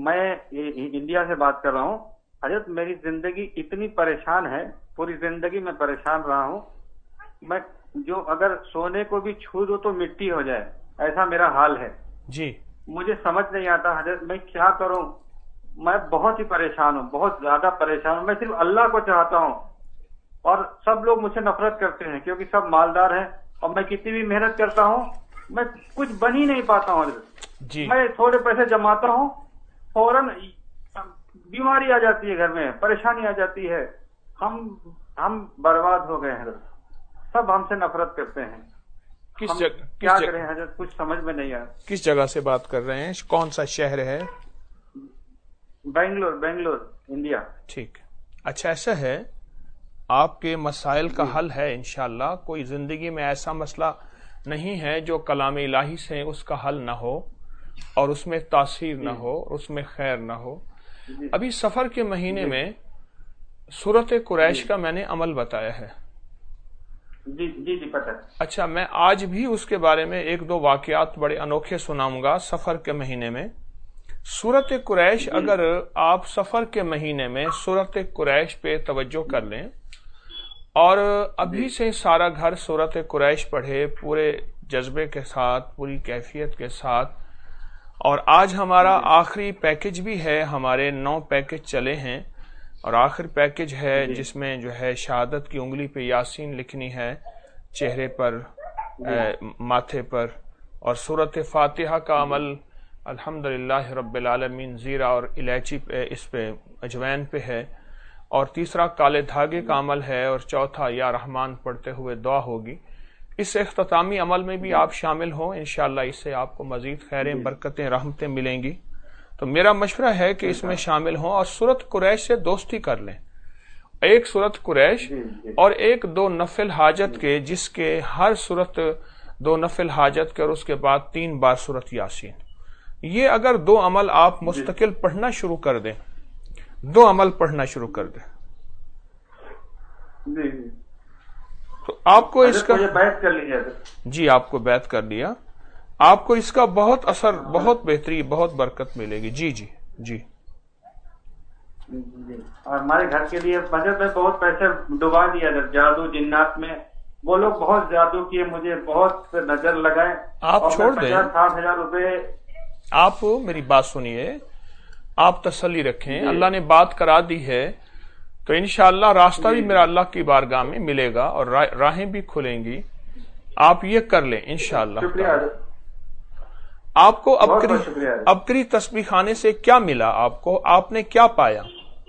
میں انڈیا سے بات کر رہا ہوں. حضرت میری زندگی اتنی پریشان ہے, پوری زندگی میں پریشان رہا ہوں. میں جو اگر سونے کو بھی چھو دوں تو مٹی ہو جائے, ایسا میرا حال ہے. جی مجھے سمجھ نہیں آتا حضرت میں کیا کروں. میں بہت ہی پریشان ہوں, بہت زیادہ پریشان ہوں. میں صرف اللہ کو چاہتا ہوں, اور سب لوگ مجھ سے نفرت کرتے ہیں کیونکہ سب مالدار ہیں, اور میں کتنی بھی محنت کرتا ہوں میں کچھ بن ہی نہیں پاتا ہوں حضرت. جی میں تھوڑے پیسے جماتا ہوں, فوراً بیماری آ جاتی ہے, گھر میں پریشانی آ جاتی ہے. ہم برباد ہو گئے ہیں حضرت, سب ہم سے نفرت کرتے ہیں. کیا کریں حضرت, کچھ سمجھ میں نہیں آیا. کس جگہ سے بات کر رہے ہیں, کون سا شہر ہے؟ بنگلور انڈیا. ٹھیک, اچھا ایسا ہے, آپ کے مسائل کا حل ہے انشاءاللہ. کوئی زندگی میں ایسا مسئلہ نہیں ہے جو کلام الہی سے اس کا حل نہ ہو اور اس میں تاثیر نہ ہو, اس میں خیر نہ ہو. ابھی سفر کے مہینے میں سورۃ قریش کا میں نے عمل بتایا ہے. جی جی جی پتہ. اچھا, میں آج بھی اس کے بارے میں ایک دو واقعات بڑے انوکھے سناؤں گا. سفر کے مہینے میں سورۃ قریش, اگر آپ سفر کے مہینے میں سورۃ قریش پہ توجہ کر لیں اور ابھی سے سارا گھر سورۃ قریش پڑھے پورے جذبے کے ساتھ, پوری کیفیت کے ساتھ. اور آج ہمارا آخری پیکج بھی ہے, ہمارے 9 پیکج چلے ہیں اور آخر پیکج ہے جس میں جو ہے شہادت کی انگلی پہ یاسین لکھنی ہے, چہرے پر, ماتھے پر. اور سورۃ فاتحہ کا عمل الحمدللہ رب العالمین زیرہ اور الائچی اس پہ اجوین پہ ہے. اور تیسرا کالے دھاگے کا عمل ہے, اور چوتھا یا رحمان پڑھتے ہوئے دعا ہوگی. اس اختتامی عمل میں بھی آپ شامل ہوں انشاءاللہ, اس سے آپ کو مزید خیریں, برکتیں, رحمتیں ملیں گی. تو میرا مشورہ ہے کہ اس میں شامل ہوں اور سورۃ قریش سے دوستی کر لیں. ایک سورۃ قریش اور ایک 2 نفل حاجت کے, جس کے ہر سورت 2 نفل حاجت کے اور اس کے بعد 3 بار سورۃ یاسین. یہ اگر 2 عمل آپ مستقل پڑھنا شروع کر دیں, 2 عمل پڑھنا شروع کر دیں, تو آپ کو اس کا بیعت کر لیجیے. جی آپ کو بیعت کر لیا, آپ کو اس کا بہت اثر, بہت بہتری, بہت برکت ملے گی. جی جی جی. اور ہمارے گھر کے لیے بجٹ میں بہت پیسے ڈبا دیا جادو جنات میں. وہ لوگ بہت جادو کیے, مجھے بہت نظر لگائے. آپ چھوڑ دیں, 50-60 ہزار روپے. آپ میری بات سنیے, آپ تسلی رکھیں, اللہ نے بات کرا دی ہے تو انشاءاللہ راستہ بھی میرا اللہ کی بارگاہ میں ملے گا اور راہیں بھی کھلیں گی. آپ یہ کر لیں انشاءاللہ. شکریہ. آپ کو ابکری تسبیح خانے سے کیا ملا, آپ کو, آپ نے کیا پایا؟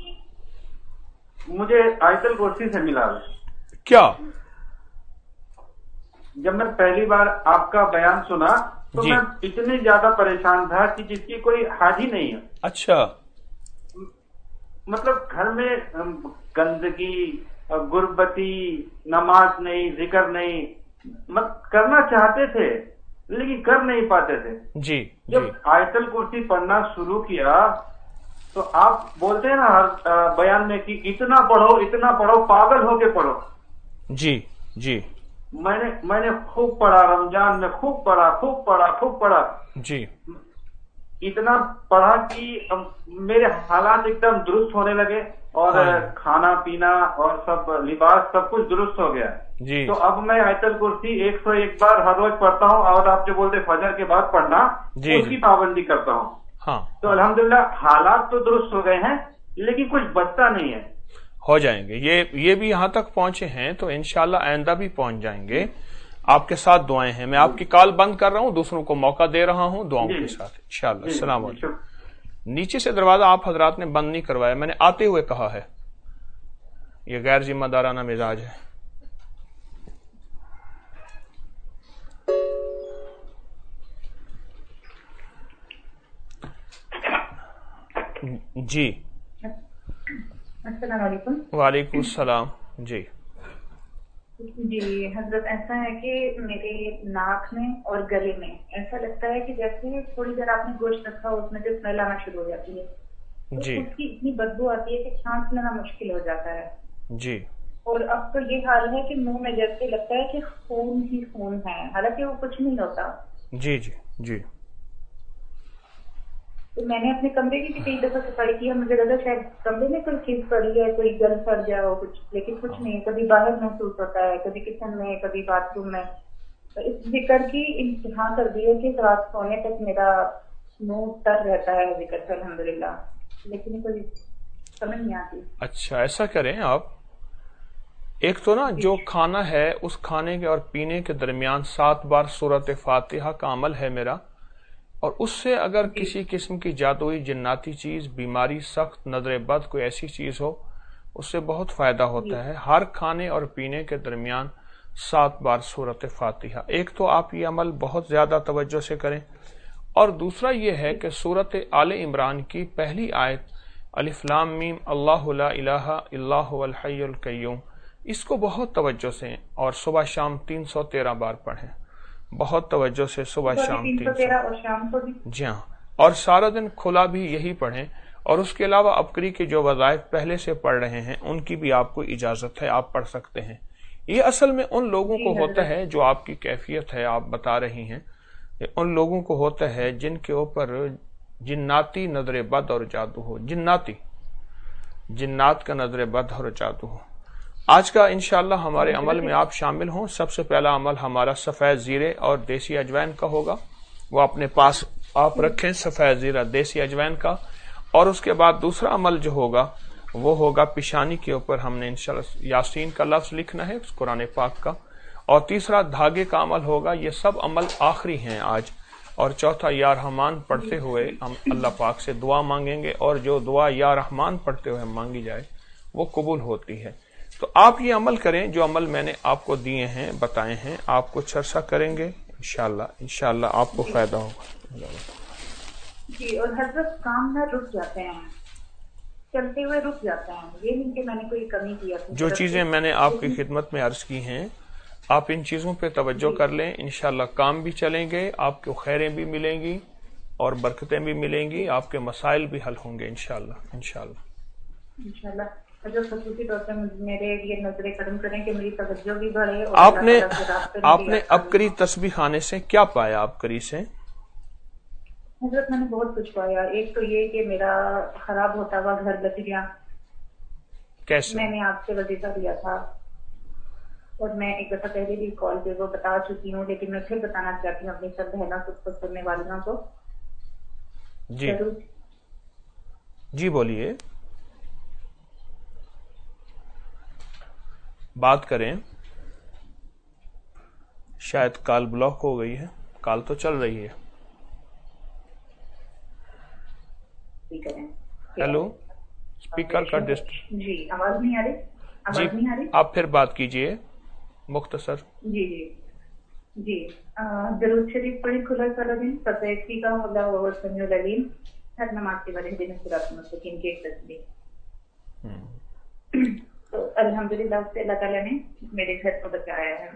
مجھے آیت الکرسی سے ملا. کیا؟ جب میں پہلی بار آپ کا بیان سنا تو جی. میں اتنی زیادہ پریشان تھا کہ جس کی کوئی حاج ہی نہیں ہے. اچھا. مطلب گھر میں گندگی, غربتی, نماز نہیں, ذکر نہیں, کرنا چاہتے تھے لیکن کر نہیں پاتے تھے. جی. جب آیت الکرسی پڑھنا شروع کیا تو آپ بولتے ہیں نا ہر بیان میں کہ اتنا پڑھو, پاگل ہو کے پڑھو. جی جی. میں نے خوب پڑھا, رمضان میں خوب پڑھا. جی. اتنا پڑھا کہ میرے حالات ایک دم درست ہونے لگے, اور کھانا پینا اور سب لباس سب کچھ درست ہو گیا. جی. تو اب میں آیت الکرسی 101 بار ہر روز پڑھتا ہوں, اور آپ جو بولتے فجر کے بعد پڑھنا, اس کی پابندی کرتا ہوں. ہاں. تو الحمدللہ حالات تو درست ہو گئے ہیں لیکن کچھ بچتا نہیں ہے. ہو جائیں گے, یہ بھی یہاں تک پہنچے ہیں تو انشاءاللہ آئندہ بھی پہنچ جائیں گے. آپ کے ساتھ دعائیں ہیں. میں آپ کی کال بند کر رہا ہوں, دوسروں کو موقع دے رہا ہوں دعاؤں کے ساتھ انشاءاللہ. السلام علیکم. نیچے سے دروازہ آپ حضرات نے بند نہیں کروایا, میں نے آتے ہوئے کہا ہے. یہ غیر ذمہ دارانہ مزاج ہے. جی. السلام علیکم. وعلیکم السلام. جی جی حضرت, ایسا ہے کہ میرے ناک میں اور گلے میں ایسا لگتا ہے کہ جیسے تھوڑی دیر آپ نے گوشت رکھا ہو, اس میں سے اسمیل آنا شروع ہو جاتی ہے. جی. اس کی اتنی بدبو آتی ہے کہ سانس لینا مشکل ہو جاتا ہے. جی. اور اب تو یہ حال ہے کہ منہ میں جیسے لگتا ہے کہ خون ہی خون ہے, حالانکہ وہ کچھ نہیں ہوتا. جی جی جی. تو میں نے اپنے کمرے کی بھی کئی دفعہ صفائی کی ہے، مجھے لگا شاید کمرے میں کوئی چیز پڑی ہے، کوئی گل پڑ جائے ہو کچھ، لیکن کچھ نہیں. کبھی باہر محسوس ہوتا ہے، کبھی کچن میں، کبھی باتھ روم میں. تو اس ذکر کی انتہا کر دی ہے کہ رات سونے تک میرا منہ تر رہتا ہے ذکر سے الحمدللہ، لیکن کوئی سمجھ نہیں آتی. اچھا ایسا کریں آپ، ایک تو نا جو کھانا ہے اس کھانے کے اور پینے کے درمیان 7 بار سورۃ فاتحہ کا عمل ہے میرا، اور اس سے اگر کسی قسم کی جادوئی جناتی چیز، بیماری، سخت نظر بد، کوئی ایسی چیز ہو، اس سے بہت فائدہ ہوتا ہے. ہر کھانے اور پینے کے درمیان 7 بار سورۃ فاتحہ. ایک تو آپ یہ عمل بہت زیادہ توجہ سے کریں، اور دوسرا یہ ہے کہ سورۃ آل عمران کی پہلی آیت الف لام میم اللہ لا الہ الا هو الحی القیوم، اس کو بہت توجہ سے اور صبح شام 313 بار پڑھیں، بہت توجہ سے صبح شام 313 اور شام کو بھی. جی ہاں، اور سارا دن کھلا بھی یہی پڑھیں. اور اس کے علاوہ ابکری کے جو وظائف پہلے سے پڑھ رہے ہیں ان کی بھی آپ کو اجازت ہے، آپ پڑھ سکتے ہیں. یہ اصل میں ان لوگوں کو ہوتا ہے جو آپ کی کیفیت ہے آپ بتا رہی ہیں، ان لوگوں کو ہوتا ہے جن کے اوپر جناتی نظر بد اور جادو ہو، جنات کا نظر بد اور جادو ہو. آج کا انشاءاللہ ہمارے عمل میں آپ شامل ہوں. سب سے پہلا عمل ہمارا سفید زیرے اور دیسی اجوائن کا ہوگا، وہ اپنے پاس آپ رکھیں، سفید زیرہ دیسی اجوائن کا. اور اس کے بعد دوسرا عمل جو ہوگا وہ ہوگا پیشانی کے اوپر ہم نے انشاءاللہ یاسین کا لفظ لکھنا ہے قرآن پاک کا. اور تیسرا دھاگے کا عمل ہوگا. یہ سب عمل آخری ہیں آج. اور چوتھا یا رحمان پڑھتے ہوئے ہم اللہ پاک سے دعا مانگیں گے، اور جو دعا یا رحمان پڑھتے ہوئے مانگی جائے وہ قبول ہوتی ہے. تو آپ یہ عمل کریں جو عمل میں نے آپ کو دیے ہیں، بتائے ہیں. آپ کچھ عرصہ کریں گے انشاءاللہ آپ کو فائدہ ہوگا. جی. اور حضرت کام نہ رک جاتے ہیں، چلتے ہوئے رک جاتے ہیں، یہ نہیں کہ میں نے کوئی کمی کی. جو چیزیں میں نے آپ کی خدمت میں عرض کی ہیں آپ ان چیزوں پہ توجہ کر لیں، انشاءاللہ کام بھی چلیں گے، آپ کو خیریں بھی ملیں گی اور برکتیں بھی ملیں گی، آپ کے مسائل بھی حل ہوں گے انشاءاللہ. جو خصوصی طور پر میرے لیے نظر کرم کریں کہ میری توجہ بھی بڑھے. آپ نے ابکری تسبیح خانے سے کیا پایا؟ ابکری سے حضرت میں نے بہت کچھ پایا. ایک تو یہ کہ میرا خراب ہوتا ہوا گھر بچ گیا. کیسے؟ میں نے آپ سے وظیفہ لیا تھا اور میں ایک دفعہ پہلے بھی کال پہ وہ بتا چکی ہوں، لیکن میں پھر بتانا چاہتی ہوں اپنی سب بہنوں کو، سننے والیوں کو. جی بولیے، بات کریں. شاید کال بلاک ہو گئی ہے، کال تو چل رہی ہے. ہیلو، اسپیکر کا جی آواز نہیں آ رہی؟ آپ پھر بات کیجئے مختصر. جی درود شریف پڑھی کھلا سارا دن، فتح کی کا اللہ و سمیع العلیم، ہر نماز کے بعد اہدنا الصراط المستقیم کی ایک تسبیح. تو الحمدللہ اس سے اللہ تعالیٰ نے میرے گھر کو بچایا ہے.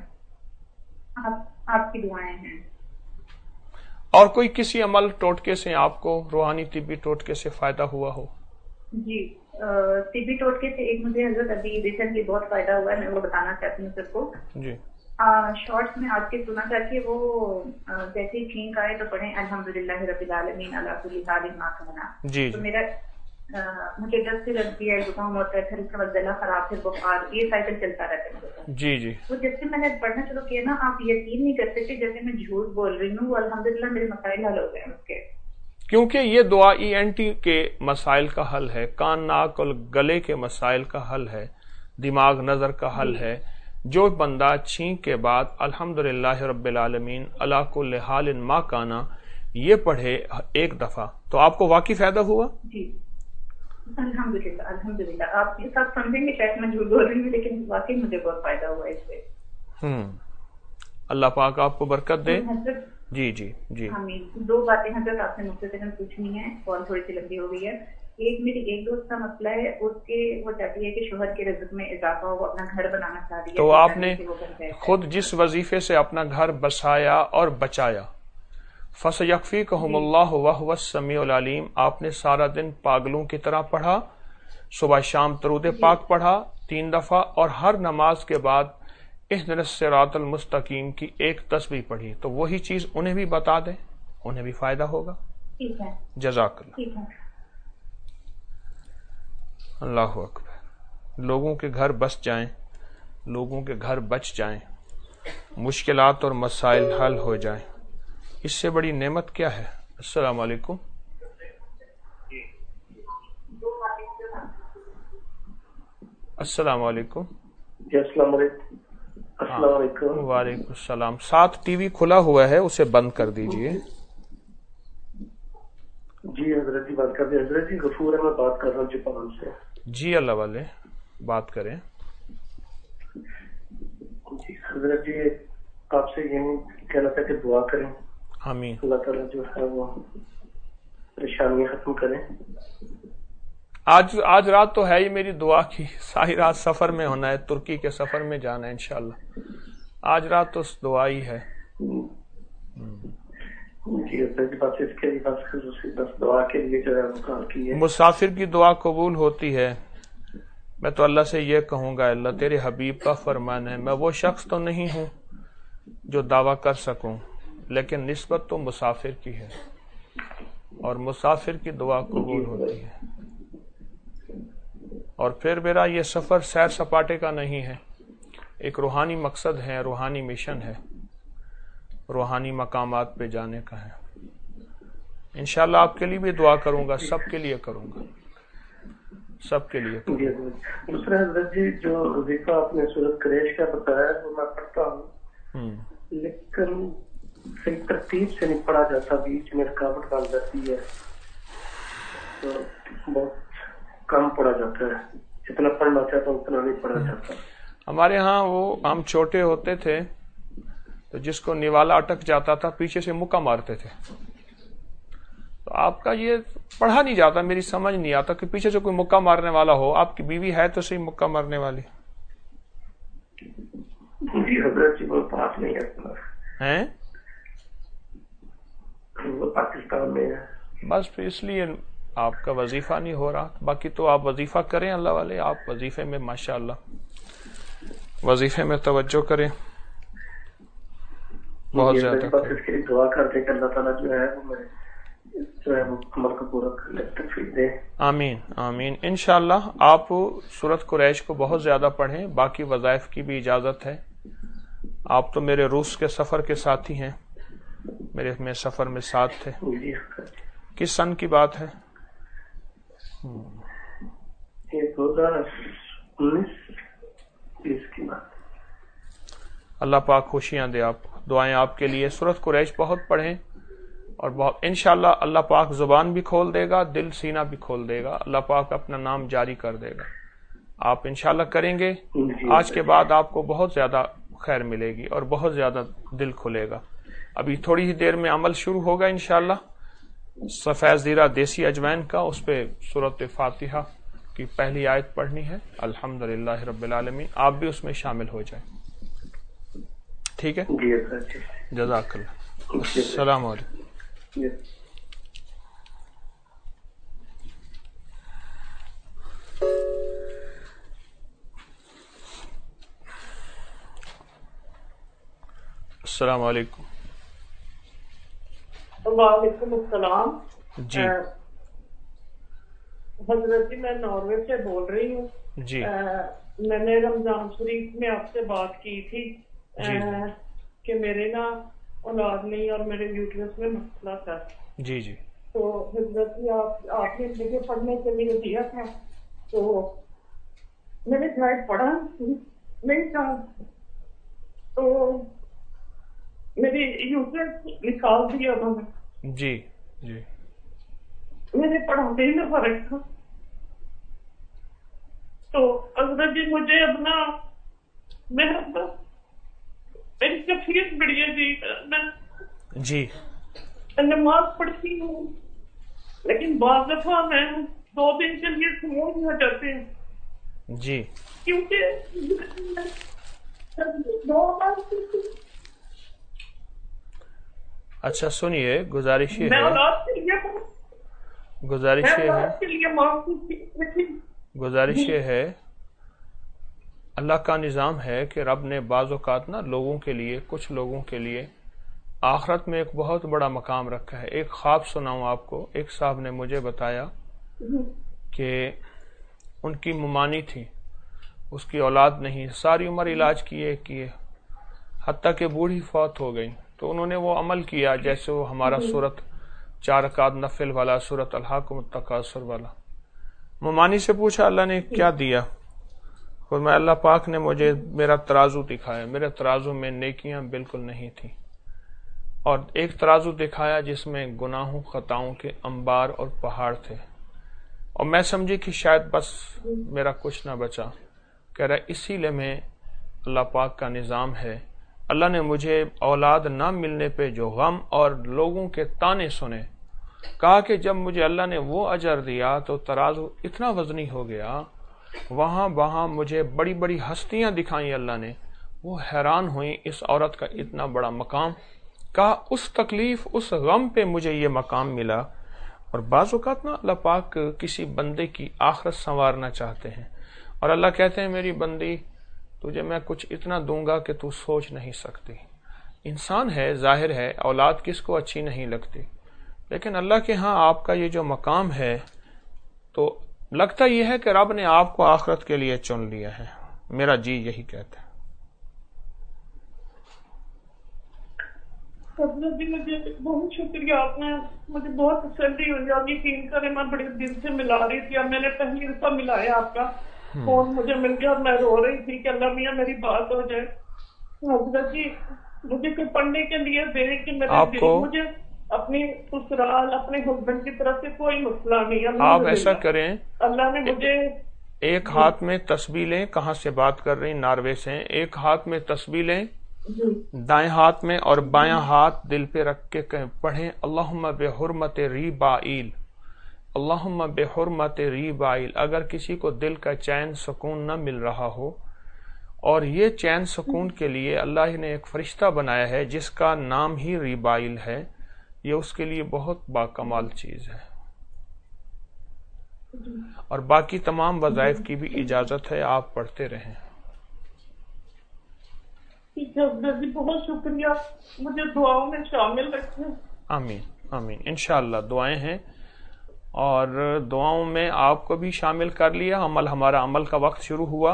آپ کی دعائیں ہیں. اور کوئی کسی عمل ٹوٹکے سے آپ کو روحانی طبی ٹوٹکے سے فائدہ ہوا ہو؟ جی طبی ٹوٹکے سے ایک مجھے حضرت ابھی ریسنٹلی بہت فائدہ ہوا ہے، میں وہ بتانا چاہتی ہوں سب کو. جی شارٹس میں آج کے سنا چاہتی ہے، وہ جیسے ہی چھینک آئے تو پڑھیں الحمدللہ رب العالمین علی کل حال ما کانا. جی تو میرا مجھے جب سے لگتی ہے زکام ہوتا ہے، پھر اس کے بعد گلا خراب، پھر بخار، یہ سائیکل چلتا رہتا ہے میرے. جی تو جب سے میں نے پڑھنا شروع کیا نا، آپ یقین نہیں کر سکتے جیسے میں جھوٹ بول رہی ہوں، وہ الحمدللہ میرے مسائل حل ہو گئے ہیں اس کے. کیونکہ یہ دعا ENT کے مسائل کا حل ہے، کان ناک اور گلے کے مسائل کا حل ہے، دماغ نظر کا حل ہے. جو بندہ چھینک کے بعد الحمدللہ رب العالمین علی کل حال ما کانا یہ پڑھے ایک دفعہ تو آپ کو واقعی فائدہ ہوا. جی الحمدللہ. آپ یہ سب سمجھیں گے شاید میں جھوٹ بول رہی ہوں، لیکن واقعی مجھے بہت فائدہ ہوا اس سے. اللہ پاک آپ کو برکت دے. جی آمین. 2 باتیں حضرت آپ سے مختصراً پوچھنی ہے، کال تھوڑی سی لمبی ہو گئی ہے. ایک میری ایک دوست کا مسئلہ ہے، اس کے وہ چاہتی ہے کہ شوہر کے رزق میں اضافہ ہو، وہ اپنا گھر بنانا چاہ رہی ہے. تو آپ نے خود جس وظیفے سے اپنا گھر بسایا اور بچایا، فَسَيَكْفِيكَهُمُ اللَّهُ وَهُوَ السَّمِيعُ الْعَلِيمُ، آپ نے سارا دن پاگلوں کی طرح پڑھا، صبح شام درود پاک پڑھا 3 دفعہ، اور ہر نماز کے بعد اهْدِنَا الصِّرَاطَ الْمُسْتَقِيمَ کی ایک تسبیح پڑھی. تو وہی چیز انہیں بھی بتا دیں، انہیں بھی فائدہ ہوگا. ٹھیک ہے جزاک اللہ. ٹھیک ہے. اللہ اکبر. لوگوں کے گھر بس جائیں، لوگوں کے گھر بچ جائیں، مشکلات اور مسائل حل ہو جائیں، اس سے بڑی نعمت کیا ہے؟ السلام علیکم. السلام علیکم. جی السلام علیکم. السلام علیکم. وعلیکم السلام. ساتھ ٹی وی کھلا ہوا ہے، اسے بند کر دیجئے. جی حضرت جی بات کر دیں. حضرت جی غفور ہے، میں بات کر رہا ہوں جاپان سے. جی اللہ والے بات کریں. جی حضرت جی آپ سے یہی کہنا تھا کہ دعا کریں. آمین. اللہ تعالیٰ جو ہے وہ پریشانیاں ختم کریں. آج رات تو ہے ہی میری دعا کی، ساری رات سفر میں ہونا ہے، ترکی کے سفر میں جانا ہے انشاءاللہ. آج رات تو دعا ہی ہے. جی حضرت جی بس اس کے لیے بس دعا کے لیے جو ہے وہ کال کی ہے. مسافر کی دعا قبول ہوتی ہے. میں تو اللہ سے یہ کہوں گا اللہ تیرے حبیب کا فرمان ہے، میں وہ شخص تو نہیں ہوں جو دعویٰ کر سکوں، لیکن نسبت تو مسافر کی ہے، اور مسافر کی دعا قبول ہوتی ہے. اور پھر میرا یہ سفر سیر سپاٹے کا نہیں ہے، ایک روحانی مقصد ہے، روحانی مشن ہے، روحانی مقامات پہ جانے کا ہے. انشاءاللہ آپ کے لیے بھی دعا کروں گا، سب کے لیے کروں گا، سب کے لیے کروں گا. دوسرا حضرت جی جو وظیفہ آپ نے سورۃ قریش کا بتایا وہ میں پڑھتا ہوں، لیکن صحیح ترتیب سے نہیں پڑھا جاتا، بیچ میں رکاوٹ بن جاتی ہے، تو بہت کم پڑھا جاتا ہے. جتنا پڑھنا چاہتا ہوں اتنا نہیں پڑھا جاتا. ہمارے ہاں وہ ہم چھوٹے ہوتے تھے تو جس کو نوالا اٹک جاتا تھا پیچھے سے مکہ مارتے تھے. تو آپ کا یہ پڑھا نہیں جاتا، میری سمجھ نہیں آتا کہ problematic سے کوئی مکہ مارنے والا ہو. آپ کی بیوی ہے تو صحیح مکہ مارنے والی جی حضرت جی وہ پاس نہیں ہے، وہ پاکستان میں ہے. بس پھر اس لیے آپ کا وظیفہ نہیں ہو رہا. باقی تو آپ وظیفہ کریں اللہ والے، آپ وظیفے میں ماشاءاللہ وظیفے میں توجہ کریں بہت زیادہ. بس اس کے لیے دعا کرتے کہ اللہ تعالیٰ جو ہے وہ عمل کو پورا کرنے کی توفیق دے. آمین آمین. انشاءاللہ آپ سورۃ قریش کو بہت زیادہ پڑھیں، باقی وظائف کی بھی اجازت ہے. آپ تو میرے روس کے سفر کے ساتھی ہیں، میرے میں سفر میں ساتھ تھے. کس سن کی بات ہے؟ 2019 کی بات. اللہ پاک خوشیاں دے آپ کو. دعائیں آپ کے لیے. سورۃ قریش بہت پڑھیں، اور بہت انشاءاللہ اللہ پاک زبان بھی کھول دے گا، دل سینہ بھی کھول دے گا. اللہ پاک اپنا نام جاری کر دے گا. آپ انشاءاللہ کریں گے، آج کے بعد آپ کو بہت زیادہ خیر ملے گی اور بہت زیادہ دل کھلے گا. ابھی تھوڑی ہی دیر میں عمل شروع ہوگا انشاءاللہ سفید زیرہ دیسی اجوائن کا. اس پہ سورۃ فاتحہ کی پہلی آیت پڑھنی ہے، الحمدللہ رب العالمین. آپ بھی اس میں شامل ہو جائیں، ٹھیک ہے؟ جزاک اللہ. السلام علیکم. السلام علیکم. وعلیکم السلام. جی حضرت جی میں ناروے سے بول رہی ہوں. جی میں نے رمضان شریف میں آپ سے بات کی تھی کہ میرے نا اولاد نہیں اور میرے یوٹرس میں مسئلہ تھا. جی جی. تو حضرت جی آپ نے مجھے پڑھنے کے لیے دیا تھا، تو میں نے شاید پڑھا نہیں تھا، تو میری یوٹرس نکال دیا انہوں نے. جی جی. میرے پڑھانے میں فرق تھا. تو حضرت جی مجھے اپنا میری کفیت بڑی ہے جی. جی نماز پڑھتی ہوں، لیکن بعض دفعہ میں 2 دن کے لیے سموج ہو جاتے ہیں. جی. کیونکہ اچھا سنیے، گزارش یہ میں ہے، اولاد کے لیے گزارش یہ ہے، اللہ کا نظام ہے کہ رب نے بعض اوقات نا لوگوں کے لیے، کچھ لوگوں کے لیے آخرت میں ایک بہت بڑا مقام رکھا ہے. ایک خواب سناؤں آپ کو. ایک صاحب نے مجھے بتایا کہ ان کی ممانی تھی، اس کی اولاد نہیں، ساری عمر علاج کیے حتیٰ کہ بوڑھی فوت ہو گئی. تو انہوں نے وہ عمل کیا جیسے وہ ہمارا سورت 4 رکعت نفل والا، سورت الحاکم التکاثر والا. ممانی سے پوچھا اللہ نے کیا دیا؟ فرمایا اللہ پاک نے مجھے میرا ترازو دکھایا، میرے ترازو میں نیکیاں بالکل نہیں تھیں، اور ایک ترازو دکھایا جس میں گناہوں خطاؤں کے انبار اور پہاڑ تھے، اور میں سمجھی کہ شاید بس میرا کچھ نہ بچا. کہہ رہا اسی لیے میں اللہ پاک کا نظام ہے. اللہ نے مجھے اولاد نہ ملنے پہ جو غم اور لوگوں کے تانے سنے، کہا کہ جب مجھے اللہ نے وہ اجر دیا تو ترازو اتنا وزنی ہو گیا، وہاں مجھے بڑی بڑی ہستیاں دکھائیں اللہ نے، وہ حیران ہوئیں اس عورت کا اتنا بڑا مقام. کہا اس تکلیف اس غم پہ مجھے یہ مقام ملا. اور بعض اوقات نا اللہ پاک کسی بندے کی آخرت سنوارنا چاہتے ہیں، اور اللہ کہتے ہیں میری بندی تجھے میں کچھ اتنا دوں گا کہ تو سوچ نہیں سکتی. انسان ہے، ظاہر ہے اولاد کس کو اچھی نہیں لگتی، لیکن اللہ کے ہاں آپ کا یہ جو مقام ہے تو لگتا یہ ہے کہ رب نے آپ کو آخرت کے لیے چن لیا ہے. میرا جی یہی کہتا ہے. جی مجھے بہت شکریہ، آپ نے مجھے بہت تسلی ہوئی. آپ یقین کریں میں بڑے دل سے ملا رہی تھی، اب میں نے پہلی دفعہ ملایا آپ کا فون مجھے مل گیا، اور میں رو رہی تھی کہ اللہ میاں میری بات ہو جائے. حضرت جی مجھے کوئی پڑھنے کے لیے دے کہ مجھے اپنی سسرال اپنے ہسبینڈ کی طرف سے کوئی مسئلہ نہیں. آپ ایسا کریں، اللہ نے مجھے ایک ہاتھ میں تسبیح لیں. کہاں سے بات کر رہی؟ ناروے سے. ایک ہاتھ میں تسبیح لیں، دائیں ہاتھ میں، اور بایاں ہاتھ دل پہ رکھ کے پڑھیں اللہم بحرمت ریبائیل، اللہم بحرمت ریبائیل. اگر کسی کو دل کا چین سکون نہ مل رہا ہو، اور یہ چین سکون کے لیے اللہ نے ایک فرشتہ بنایا ہے جس کا نام ہی ریبائیل ہے، یہ اس کے لیے بہت باکمال چیز ہے. اور باقی تمام وظائف کی بھی اجازت ہے، آپ پڑھتے رہیں. بہت شکریہ، مجھے دعاؤں میں شامل رکھیں. آمین آمین. انشاءاللہ دعائیں ہیں، اور دعاؤں میں آپ کو بھی شامل کر لیا. ہمارا عمل کا وقت شروع ہوا.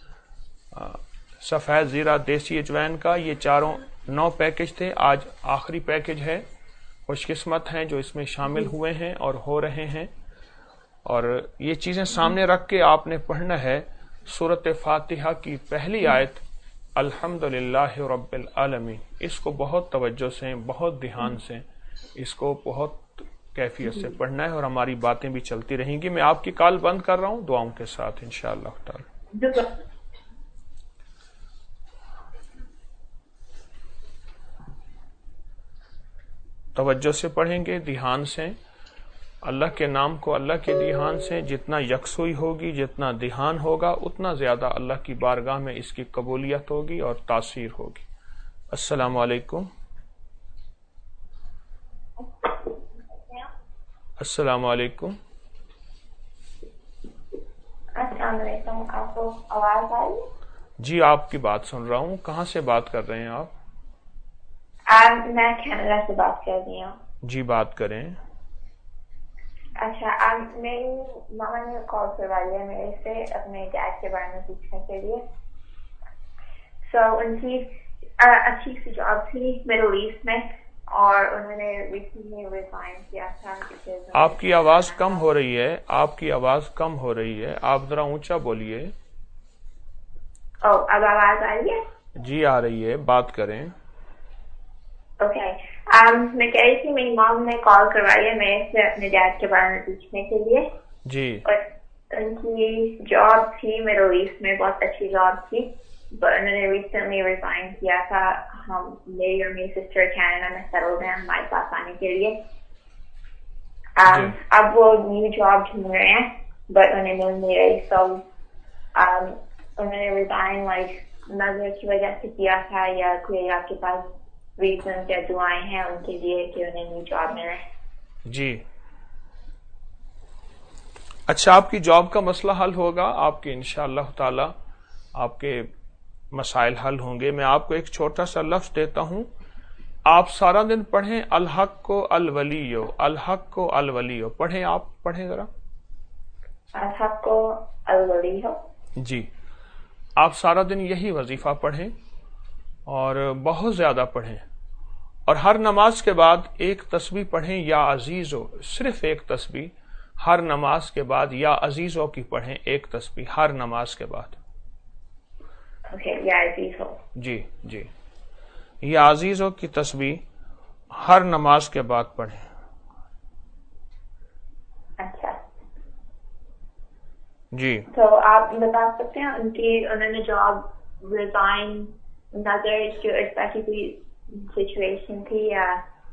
سفید زیرہ دیسی اجوین کا یہ 9 پیکج تھے، آج آخری پیکج ہے. خوش قسمت ہیں جو اس میں شامل ہوئے ہیں اور ہو رہے ہیں. اور یہ چیزیں سامنے رکھ کے آپ نے پڑھنا ہے سورۃ فاتحہ کی پہلی آیت الحمدللہ رب العالمین. اس کو بہت توجہ سے، بہت دھیان سے، اس کو بہت کیفیت سے پڑھنا ہے، اور ہماری باتیں بھی چلتی رہیں گی. میں آپ کی کال بند کر رہا ہوں دعاؤں کے ساتھ انشاءاللہ تعالی. توجہ سے پڑھیں گے، دھیان سے. اللہ کے نام کو اللہ کے دھیان سے جتنا یکسوئی ہوگی، جتنا دھیان ہوگا، اتنا زیادہ اللہ کی بارگاہ میں اس کی قبولیت ہوگی اور تاثیر ہوگی. السلام علیکم. السلام علیکم. السلام علیکم. آپ کو آواز آئی؟ جی آپ کی بات سن رہا ہوں. کہاں سے بات کر رہے ہیں آپ؟ میں کینیڈا سے بات کر رہی ہوں. جی بات کریں. اچھا، میری ماما نے کال کروائی ہے میرے سے اپنے ڈیڈ کے بارے میں پوچھنے کے لیے. ان کی اچھی سی جاب تھی مڈل ایسٹ میں، اور انہوں نے ریسنٹلی ریزائن کیا تھا. آپ کی آواز کم ہو رہی ہے، آپ کی آواز کم ہو رہی ہے، آپ ذرا اونچا بولیے. اب آواز آ رہی ہے؟ جی آ رہی ہے، بات کریں. اوکے، میں کہہ رہی تھی میری مام نے کال کروائی ہے میرے سے اپنے ڈیڈ کے بارے میں پوچھنے کے لیے. جی. اور ان کی جاب تھی مڈل ایسٹ میں، بہت اچھی جاب تھی، بٹ انہوں نے ریسنٹلی ریزائن کیا تھا. ہم میری اور میری سسٹر کینیڈا میں سیٹلڈ ہیں ہمارے پاس آنے کے لیے. اب وہ نیو جاب ڈھونڈ رہے ہیں بٹ انہیں مل نہیں رہی. سو انہوں نے ریزائن نظر کی وجہ سے کیا تھا، یا کوئی آپ کے پاس ریزن یا دعائیں ہیں ان کے لیے کہ انہیں نیو جاب ملے؟ جی اچھا، آپ کی جاب کا مسئلہ حل ہوگا، آپ کے انشاءاللہ تعالی آپ کے مسائل حل ہوں گے. میں آپ کو ایک چھوٹا سا لفظ دیتا ہوں، آپ سارا دن پڑھیں الحق کو الولیو، الحق کو الولیو پڑھیں، آپ پڑھیں ذرا الحق کو الولیو. جی، آپ سارا دن یہی وظیفہ پڑھیں اور بہت زیادہ پڑھیں، اور ہر نماز کے بعد ایک تسبیح پڑھیں یا عزیزو، صرف ایک تسبیح ہر نماز کے بعد یا عزیزو کی پڑھیں، ایک تسبیح ہر نماز کے بعد. یا عزیزو. جی جی، یا عزیزو کی تسبیح ہر نماز کے بعد پڑھیں. اچھا جی، تو آپ بتا سکتے ہیں انہوں نے جاب ریزائن نظر جو ایسی کوئی سچویشن تھی یا؟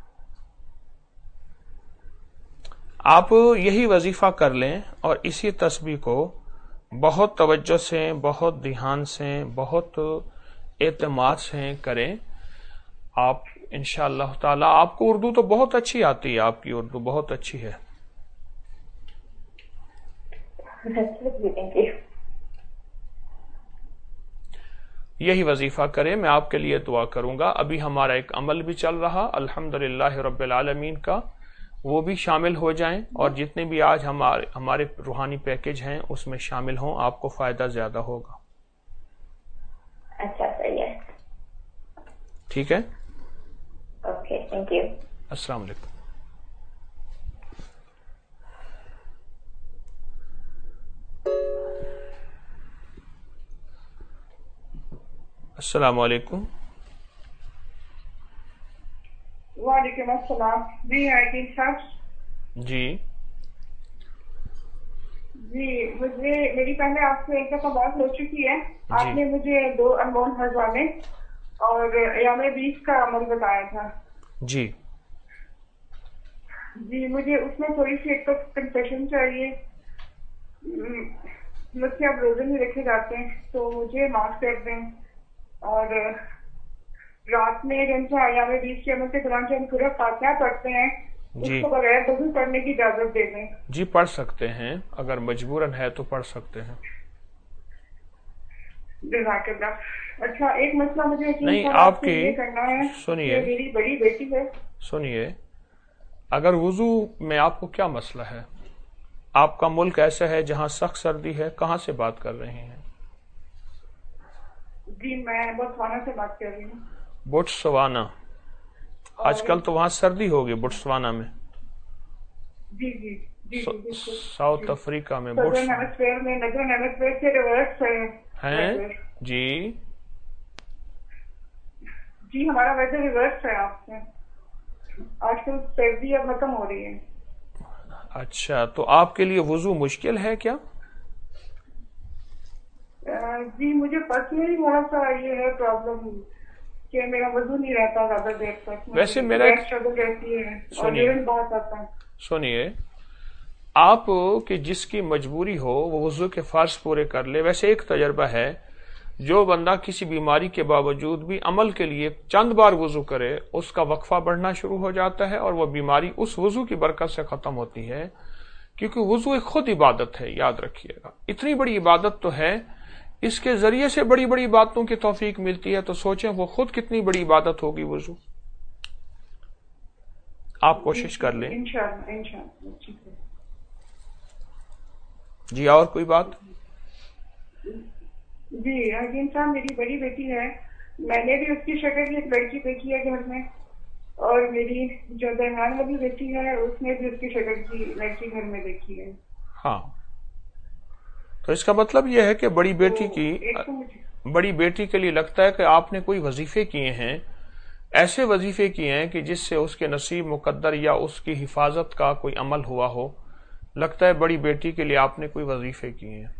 آپ یہی وظیفہ کر لیں اور اسی تسبیح کو بہت توجہ سے، بہت دھیان سے، بہت اعتماد سے کریں. آپ انشاءاللہ تعالی، آپ کو اردو تو بہت اچھی آتی ہے، آپ کی اردو بہت اچھی ہے. یہی وظیفہ کریں، میں آپ کے لیے دعا کروں گا. ابھی ہمارا ایک عمل بھی چل رہا الحمدللہ رب العالمین کا، وہ بھی شامل ہو جائیں، اور جتنے بھی آج ہمارے روحانی پیکج ہیں اس میں شامل ہوں، آپ کو فائدہ زیادہ ہوگا. اچھا صحیح ہے. ٹھیک ہے، اوکے، تھینک یو. السلام علیکم. السلام علیکم. وعلیکم السلام. جی حکیم صاحب. جی جی، میری پہلے آپ سے ایک دفعہ بات ہو چکی ہے. آپ نے مجھے 2 انمول ہرزانے اور ایام 20 کا عمل بتایا تھا. جی جی، مجھے اس میں تھوڑی سی ایک تو کنسیشن چاہیے. مجھ سے اب روزے نہیں رکھے جاتے ہیں تو مجھے معاف کر دیں، اور رات میں جنسا ایام 20 کے عمل کے دوران جو ہم سورہ فاتحہ پڑھتے ہیں اس کو بغیر وضو پڑھنے کی اجازت دے دیں. جی پڑھ سکتے ہیں، اگر مجبوراً ہے تو پڑھ سکتے ہیں. جزاک اللہ. اچھا، ایک مسئلہ مجھے نہیں، آپ کی یہ کرنا ہے. سنیے، میری بڑی بیٹی ہے. سنیے، اگر وضو میں آپ کو کیا مسئلہ ہے؟ آپ کا ملک ایسا ہے جہاں سخت سردی ہے، کہاں سے بات کر رہے ہیں؟ جی، میں بوتسوانا سے بات کر رہی ہوں. بوتسوانا، آج کل تو وہاں سردی ہوگی بوتسوانا میں. جی جی جی، ساؤتھ افریقہ میں نظرن ہیمسفیئر کے ریورس ہیں. جی جی، ہمارا ویدر ریورس ہے آپ سے. آج کل سردی اب ختم ہو رہی ہے. اچھا، تو آپ کے لیے وضو مشکل ہے کیا؟ جی، مجھے پرسنلی تھوڑا سا یہ ہے پرابلم کہ میرا وضو نہیں رہتا زیادہ دیر تک. ویسے میرا رہتی ہے اور ڈیرن بہت آتا ہے. سنیے، آپ کی جس کی مجبوری ہو وہ وضو کے فرض پورے کر لے. ویسے ایک تجربہ ہے، جو بندہ کسی بیماری کے باوجود بھی عمل کے لیے چند بار وضو کرے اس کا وقفہ بڑھنا شروع ہو جاتا ہے، اور وہ بیماری اس وضو کی برکت سے ختم ہوتی ہے. کیونکہ وضو ایک خود عبادت ہے، یاد رکھیے گا. اتنی بڑی عبادت تو ہے، اس کے ذریعے سے بڑی بڑی باتوں کی توفیق ملتی ہے، تو سوچیں وہ خود کتنی بڑی عبادت ہوگی وضو. آپ کوشش کر لیں. انشاءاللہ. جی، اور کوئی بات؟ جی حکیم صاحب، میری بڑی بیٹی ہے، میں نے بھی اس کی شکل کی ایک لڑکی دیکھی ہے گھر میں، اور میری جو درمیان والی بیٹی ہے اس نے بھی اس کی شکل کی لڑکی گھر میں دیکھی ہے. ہاں، تو اس کا مطلب یہ ہے کہ بڑی بیٹی کے لیے لگتا ہے کہ آپ نے کوئی وظیفے کیے ہیں، ایسے وظیفے کیے ہیں کہ جس سے اس کے نصیب مقدر یا اس کی حفاظت کا کوئی عمل ہوا ہو. لگتا ہے بڑی بیٹی کے لیے آپ نے کوئی وظیفے کیے ہیں.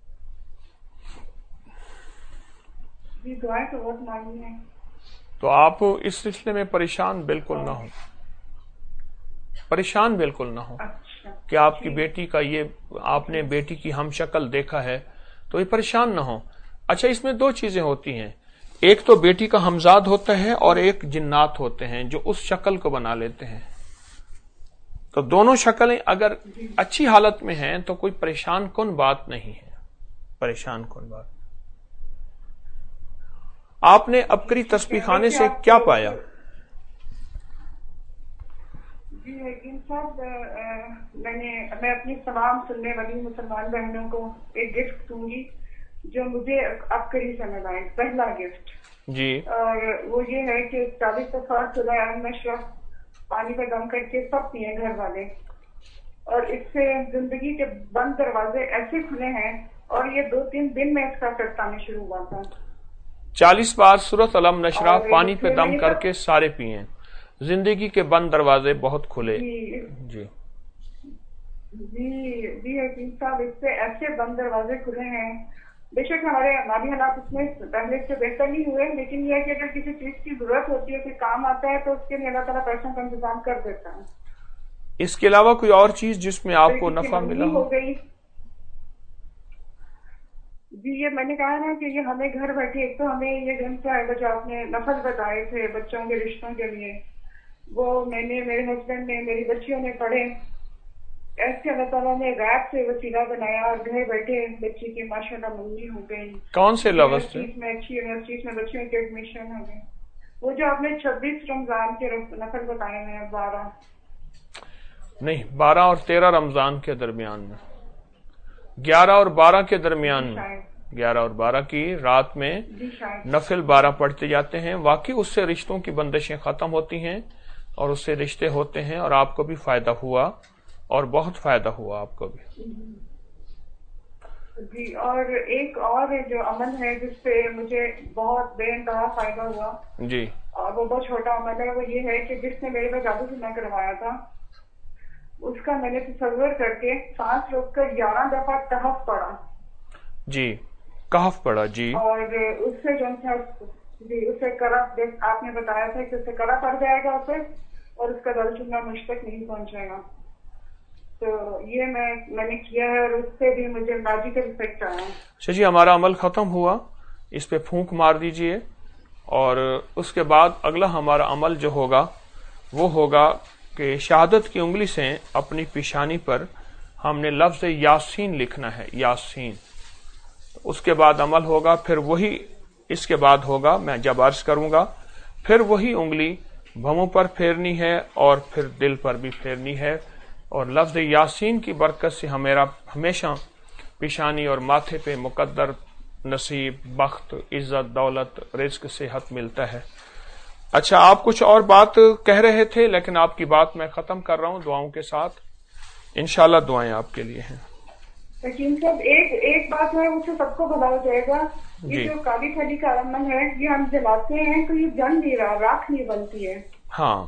جی، دعائیں تو بہت مانگی ہیں. تو آپ اس سلسلے میں پریشان بالکل نہ ہوں، پریشان بالکل نہ ہوں کہ آپ کی بیٹی کا یہ آپ نے بیٹی کی ہم شکل دیکھا ہے تو یہ پریشان نہ ہوں. اچھا، اس میں 2 چیزیں ہوتی ہیں، ایک تو بیٹی کا ہمزاد ہوتا ہے اور ایک جنات ہوتے ہیں جو اس شکل کو بنا لیتے ہیں. تو دونوں شکلیں اگر اچھی حالت میں ہیں تو کوئی پریشان کن بات نہیں ہے. پریشان کن بات. آپ نے ابکری تسبیح خانے سے کیا پایا؟ جی حکیم صاحب، میں اپنی تمام سننے والی مسلمان بہنوں کو ایک گفٹ دوں گی جو مجھے اب قریب سمجھ آئے. پہلا گفٹ جی، اور وہ یہ ہے کہ 40 دفعہ سورہ النشر پانی پہ دم کر کے سب پیے گھر والے، اور اس سے زندگی کے بند دروازے ایسے کھلے ہیں، اور یہ 2-3 دن میں اس کا اثر آنا شروع ہوا تھا. 40 بار سورۃ الم نشرہ پانی پہ دم کر کے سارے پیئیں، زندگی کے بند دروازے بہت کھلے. جی جی حکیم صاحب، اس سے ایسے بند دروازے کھلے ہیں. بے شک ہمارے مالی حالات اس میں پہلے سے بہتر نہیں ہوئے، لیکن یہ ہے کہ اگر کسی چیز کی ضرورت ہوتی ہے، کوئی کام آتا ہے، تو اس کے لیے اللہ تعالیٰ پیسوں کا انتظام کر دیتا ہے. اس کے علاوہ کوئی اور چیز جس میں آپ کو نفع ملا ہو؟ گئی جی، یہ میں نے کہا نا کہ یہ ہمیں گھر بیٹھے، ایک تو ہمیں یہ گھر سے آئے گا جو آپ نے نفل بتائے تھے بچوں کے رشتوں کے لیے، وہ میں نے، میرے ہسبینڈ نے، میری بچیوں نے پڑھے. ایسے اللہ تعالیٰ نے غیب سے وسیلہ بنایا اور گھر بیٹھے بچی کی ماشاءاللہ منگنی ہو گئی. کون سے لفظ تھے؟ اچھی یونیورسٹیز میں بچیوں کے ایڈمیشن ہو گئے. وہ جو آپ نے 26 رمضان کے نفل بتائے ہیں، 12 نہیں، 12 اور 13 رمضان کے درمیان میں، 11 اور 12 کے درمیان میں، 11 اور 12 کی رات میں نفل 12 پڑھتے جاتے ہیں. واقعی اس سے رشتوں کی بندشیں ختم ہوتی ہیں اور اس سے رشتے ہوتے ہیں، اور آپ کو بھی فائدہ ہوا اور بہت فائدہ ہوا آپ کو بھی. جی، اور ایک اور جو عمل ہے جس سے مجھے بہت بے انتہا فائدہ ہوا، جی، اور وہ بہت چھوٹا عمل ہے، وہ یہ ہے کہ جس نے میرے پاس جادو سے میں کروایا تھا، اس کا میں نے تصور کر کے سانس روک کر 11 دفعہ کہف پڑھا. جی، کہف پڑھا. جی، اور اس سے جو ہے جی، اس سے کرا، آپ نے بتایا تھا کہ اس سے کرا پڑ جائے گا اسے، اور اس کا درد چننا مجھ تک نہیں پہنچے گا. تو یہ میں نے کیا ہے، اور اس سے بھی مجھے میجیکل افیکٹ آیا. اچھا جی، ہمارا عمل ختم ہوا، اس پہ پھونک مار دیجئے، اور اس کے بعد اگلا ہمارا عمل جو ہوگا وہ ہوگا کہ شہادت کی انگلی سے اپنی پیشانی پر ہم نے لفظ یاسین لکھنا ہے، یاسین. اس کے بعد عمل ہوگا، پھر وہی اس کے بعد ہوگا، میں جب عرض کروں گا پھر وہی انگلی بھووں پر پھیرنی ہے اور پھر دل پر بھی پھیرنی ہے، اور لفظ یاسین کی برکت سے ہمیشہ پیشانی اور ماتھے پہ مقدر، نصیب، بخت، عزت، دولت، رزق، صحت ملتا ہے. اچھا، آپ کچھ اور بات کہہ رہے تھے، لیکن آپ کی بات میں ختم کر رہا ہوں دعاؤں کے ساتھ. انشاءاللہ دعائیں آپ کے لیے ہیں. حکیم صاحب، ایک بات ہے، اس سے سب کو بھلا ہو جائے گا. یہ جو کالی تھلی کا عمل ہے، یہ ہم جلاتے ہیں تو یہ جل نہیں رہا، راکھ نہیں بنتی ہے. ہاں،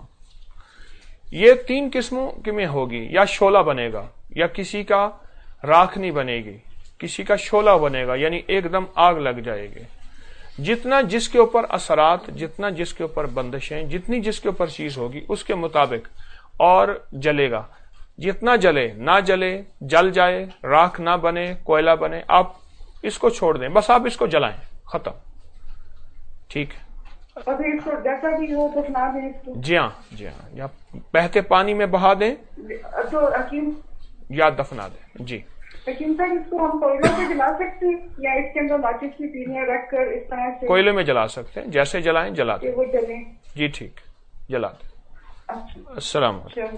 یہ 3 قسموں میں ہوگی، یا شعلہ بنے گا، یا کسی کا راکھ نہیں بنے گی، کسی کا شعلہ بنے گا، یعنی ایک دم آگ لگ جائے گی. جتنا جس کے اوپر اثرات، جتنا جس کے اوپر بندشیں، جتنی جس کے اوپر چیز ہوگی اس کے مطابق اور جلے گا. جتنا جلے، نہ جلے، جل جائے، راکھ نہ بنے، کوئلہ بنے، آپ اس کو چھوڑ دیں، بس آپ اس کو جلائیں، ختم. ٹھیک ہے؟ ابھی اس کو جیسا بھی ہو دفنا دیں اس کو. جی ہاں، جی ہاں، یا بہتے پانی میں بہا دیں تو حکیم، یا دفنا دیں. جی حکیم صاحب، اس کو ہم کوئلوں پہ جلا سکتے ہیں یا اس کے اندر ماچس کی تینیاں رکھ کر اس طرح سے؟ کوئلے میں جلا سکتے ہیں، جیسے جلائیں جلا دیں. وہ جلیں. جی ٹھیک، جلا دیں. اچھا، السلام علیکم.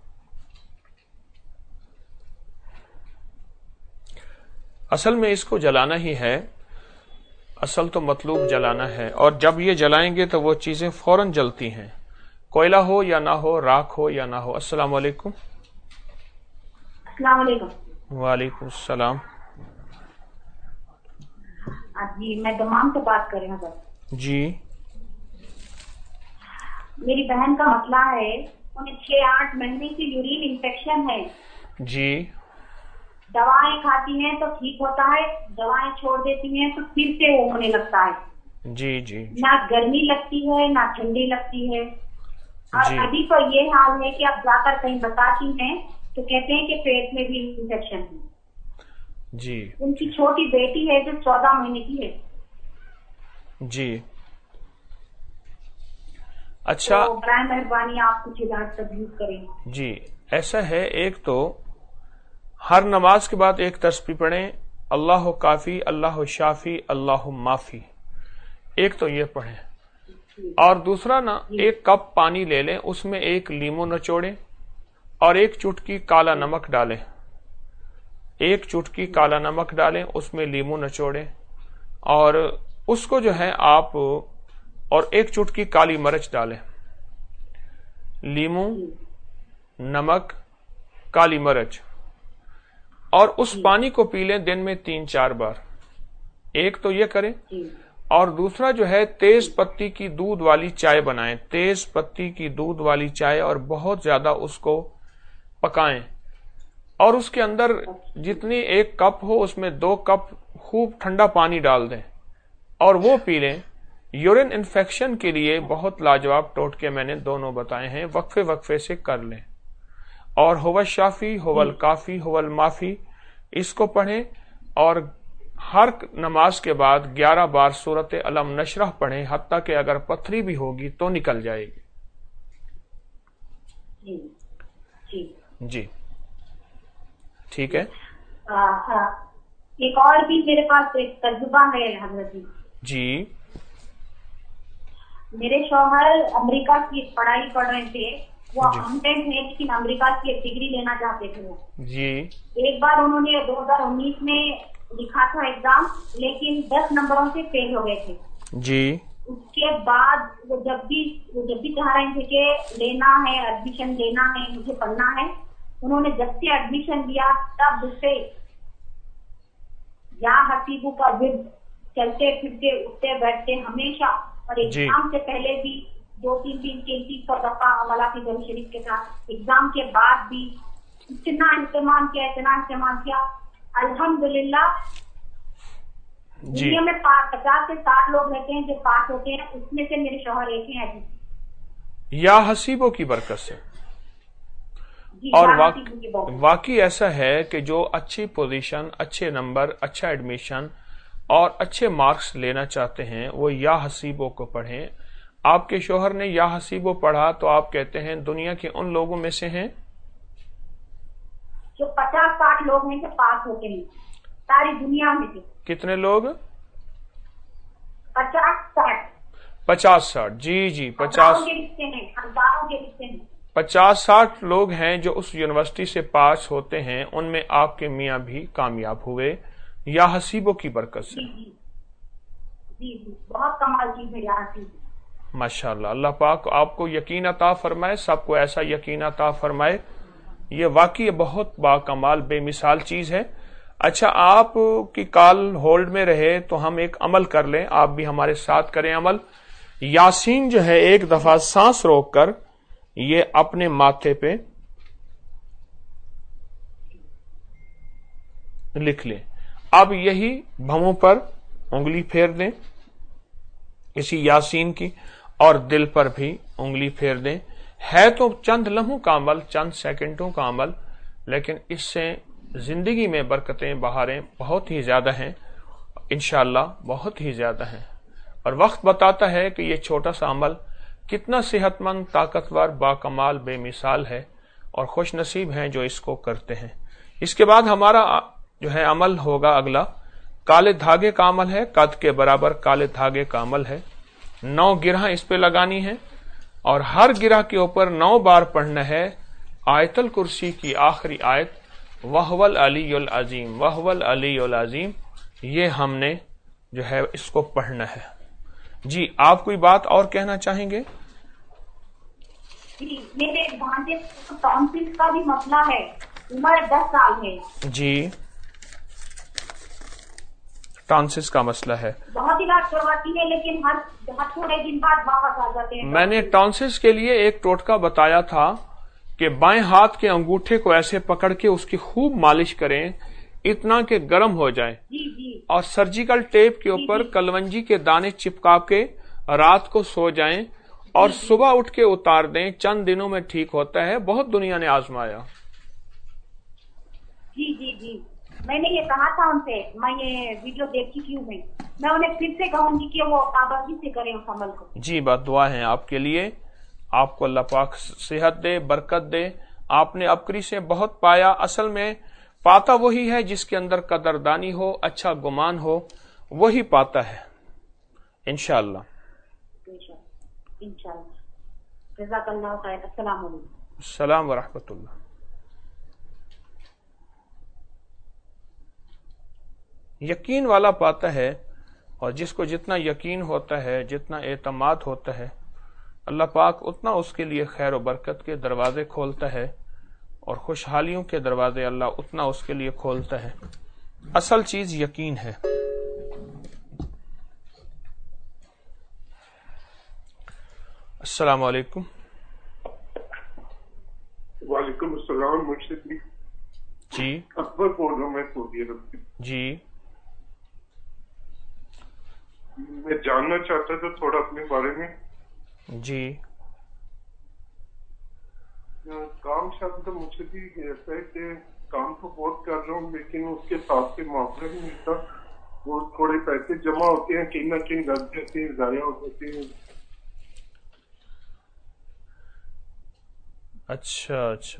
اصل میں اس کو جلانا ہی ہے، اصل تو مطلوب جلانا ہے، اور جب یہ جلائیں گے تو وہ چیزیں فوراً جلتی ہیں، کوئلہ ہو یا نہ ہو، راکھ ہو یا نہ ہو. السلام علیکم. السلام علیکم. وعلیکم السلام. جی، میں دمام سے بات کر رہی ہوں سر. جی، میری بہن کا مسئلہ ہے، انہیں 6-8 مہینے کی یورین انفیکشن ہے. جی، دوائیں کھاتی ہیں تو ٹھیک ہوتا ہے، دوائیں چھوڑ دیتی ہیں تو پھر سے وہ ہونے لگتا ہے. جی جی، نہ گرمی لگتی ہے نہ ٹھنڈی لگتی ہے. اور ابھی تو یہ حال ہے کہ اب جا کر کہیں بتاتی ہیں تو کہتے ہیں کہ پیٹ میں بھی انفیکشن ہے. جی، ان کی چھوٹی بیٹی ہے جو 14 مہینے کی ہے. جی، اچھا، برائے مہربانی آپ کچھ علاج تجویز کریں. جی، ایسا ہے، ایک تو ہر نماز کے بعد ایک تسبیح پڑھیں، اللہ کافی، اللہ شافی، اللہ معافی. ایک تو یہ پڑھیں، اور دوسرا نا، ایک کپ پانی لے لیں، اس میں ایک لیمو نچوڑیں، اور 1 چٹکی کالا نمک ڈالیں. 1 چٹکی کالا نمک ڈالیں، اس میں لیمو نچوڑیں اور اس کو جو ہے آپ، اور 1 چٹکی کالی مرچ ڈالیں. لیمو، نمک، کالی مرچ، اور اس پانی کو پی لیں دن میں 3-4 بار. ایک تو یہ کریں، اور دوسرا جو ہے تیز پتی کی دودھ والی چائے بنائیں. تیز پتی کی دودھ والی چائے، اور بہت زیادہ اس کو پکائیں، اور اس کے اندر جتنی 1 کپ ہو اس میں 2 کپ خوب ٹھنڈا پانی ڈال دیں اور وہ پی لیں. یورین انفیکشن کے لیے بہت لاجواب ٹوٹکے میں نے دونوں بتائے ہیں، وقفے وقفے سے کر لیں. اور هو الشافی هو الکافی هو المافی اس کو پڑھیں، اور ہر نماز کے بعد 11 بار سورت علم نشرح پڑھیں، حتیٰ کہ اگر پتھری بھی ہوگی تو نکل جائے گی. جی ٹھیک ہے. ایک اور بھی میرے پاس ایک تجربہ ہے حضرت جی. جی. میرے شوہر امریکہ کی پڑھائی پڑھ رہے تھے، وہ اکاؤنٹنٹ ہیں لیکن امریکہ کی ایک ڈگری لینا چاہتے تھے. جی. ایک بار انہوں نے 2019 میں لکھا تھا ایگزام، لیکن 10 نمبروں سے فیل ہو گئے تھے. جی. اس کے بعد وہ جب بھی چاہ رہے تھے کہ لینا ہے، ایڈمیشن لینا ہے، مجھے پڑھنا ہے، انہوں نے جب سے ایڈمیشن لیا تب سے یا حسیبو کا ورد چلتے پھرتے اٹھتے بیٹھتے ہمیشہ، اور ایگزام سے پہلے بھی 2-3 دن 33 دفعہ والا کی درود شریف کے ساتھ، ایگزام کے بعد بھی اتنا اہتمام کیا. الحمدللہ دنیا میں 50 سے 60 لوگ رہتے ہیں جو پاس ہوتے ہیں، اس میں سے میرے شوہر ایک ہیں. یا حسیبوں کی برکت سے. اور واقعی ایسا ہے کہ جو اچھی پوزیشن، اچھے نمبر، اچھا ایڈمیشن اور اچھے مارکس لینا چاہتے ہیں وہ یا حسیبوں کو پڑھیں. آپ کے شوہر نے یا حسیبوں پڑھا تو آپ کہتے ہیں دنیا کے ان لوگوں میں سے ہیں جو 50-60 لوگ ہیں جو پاس ہوتے ہیں ساری دنیا میں سے. کتنے لوگ؟ 50-60. جی 50-60 لوگ ہیں جو اس یونیورسٹی سے پاس ہوتے ہیں، ان میں آپ کے میاں بھی کامیاب ہوئے یا حسیبوں کی برکت سے. جی بہت کمال چیز ہے یا حسیب. ماشاءاللہ. اللہ پاک آپ کو یقین عطا فرمائے، سب کو ایسا یقین عطا فرمائے. یہ واقعی بہت با کمال بے مثال چیز ہے. اچھا، آپ کی کال ہولڈ میں رہے تو ہم ایک عمل کر لیں، آپ بھی ہمارے ساتھ کریں عمل. یاسین جو ہے 1 دفعہ سانس روک کر یہ اپنے ماتھے پہ لکھ لیں. اب یہی بھووں پر انگلی پھیر دیں اسی یاسین کی، اور دل پر بھی انگلی پھیر دیں. ہے تو چند لمحوں کا عمل، چند سیکنڈوں کا عمل، لیکن اس سے زندگی میں برکتیں، بہاریں بہت ہی زیادہ ہیں انشاءاللہ، بہت ہی زیادہ ہیں. اور وقت بتاتا ہے کہ یہ چھوٹا سا عمل کتنا صحت مند، طاقتور، باکمال، بے مثال ہے، اور خوش نصیب ہیں جو اس کو کرتے ہیں. اس کے بعد ہمارا جو ہے عمل ہوگا اگلا، کالے دھاگے کا عمل ہے. قد کے برابر کالے دھاگے کا عمل ہے. 9 گرہ اس پہ لگانی ہے، اور ہر گرہ کے اوپر 9 بار پڑھنا ہے آیت الکرسی کی آخری آیت، وَهُوَ الْعَلِيُّ الْعَظِيمُ وَهُوَ الْعَلِيُّ الْعَظِيمُ. یہ ہم نے جو ہے اس کو پڑھنا ہے. جی آپ کوئی بات اور کہنا چاہیں گے؟ جی میرے بھانجے ٹانسل کا بھی مسئلہ ہے، عمر 10 سال ہے. جی ٹانسس کا مسئلہ ہے، بہت علاج کرواتی ہے لیکن ہر تھوڑے دن بعد واپس آ جاتے ہیں. میں نے ٹانسس کے لیے ایک ٹوٹکا بتایا تھا کہ بائیں ہاتھ کے انگوٹھے کو ایسے پکڑ کے اس کی خوب مالش کریں اتنا کہ گرم ہو جائے، اور سرجیکل ٹیپ کے اوپر کلونجی کے دانے چپکا کے رات کو سو جائیں اور صبح اٹھ کے اتار دیں. چند دنوں میں ٹھیک ہوتا ہے. بہت دنیا نے آزمایا. جی میں نے یہ کہا تھا ان سے، میں یہ ویڈیو دیکھ چکی ہوں. میں انہیں پھر سے کہوں گی کہ وہ پابندی سے کریں اس عمل کو. جی بات دعا ہے آپ کے لیے، آپ کو اللہ پاک صحت دے، برکت دے. آپ نے ابکری سے بہت پایا. اصل میں پاتا وہی ہے جس کے اندر قدردانی ہو، اچھا گمان ہو، وہی پاتا ہے انشاءاللہ. جزاک اللہ خیر. السلام علیکم. السلام ورحمۃ اللہ. یقین والا پاتا ہے، اور جس کو جتنا یقین ہوتا ہے، جتنا اعتماد ہوتا ہے، اللہ پاک اتنا اس کے لیے خیر و برکت کے دروازے کھولتا ہے، اور خوشحالیوں کے دروازے اللہ اتنا اس کے لیے کھولتا ہے۔ اصل چیز یقین ہے۔ السلام علیکم۔ وعلیکم السلام مرشد جی اکبر بول رہا ہوں میں سعودی عرب سے۔ جی میں جاننا چاہتا تھا تھوڑا اپنے بارے میں۔ جی کام شاید تو مجھے بھی ایسا ہے کہ کام تو بہت کر رہا ہوں لیکن اس کے ساتھ سے معافلہ نہیں ملتا، وہ تھوڑے پیسے جمع ہوتے ہیں کہیں نہ کہیں لگ جاتے ہیں، ضائع ہو جاتے ہیں۔ اچھا،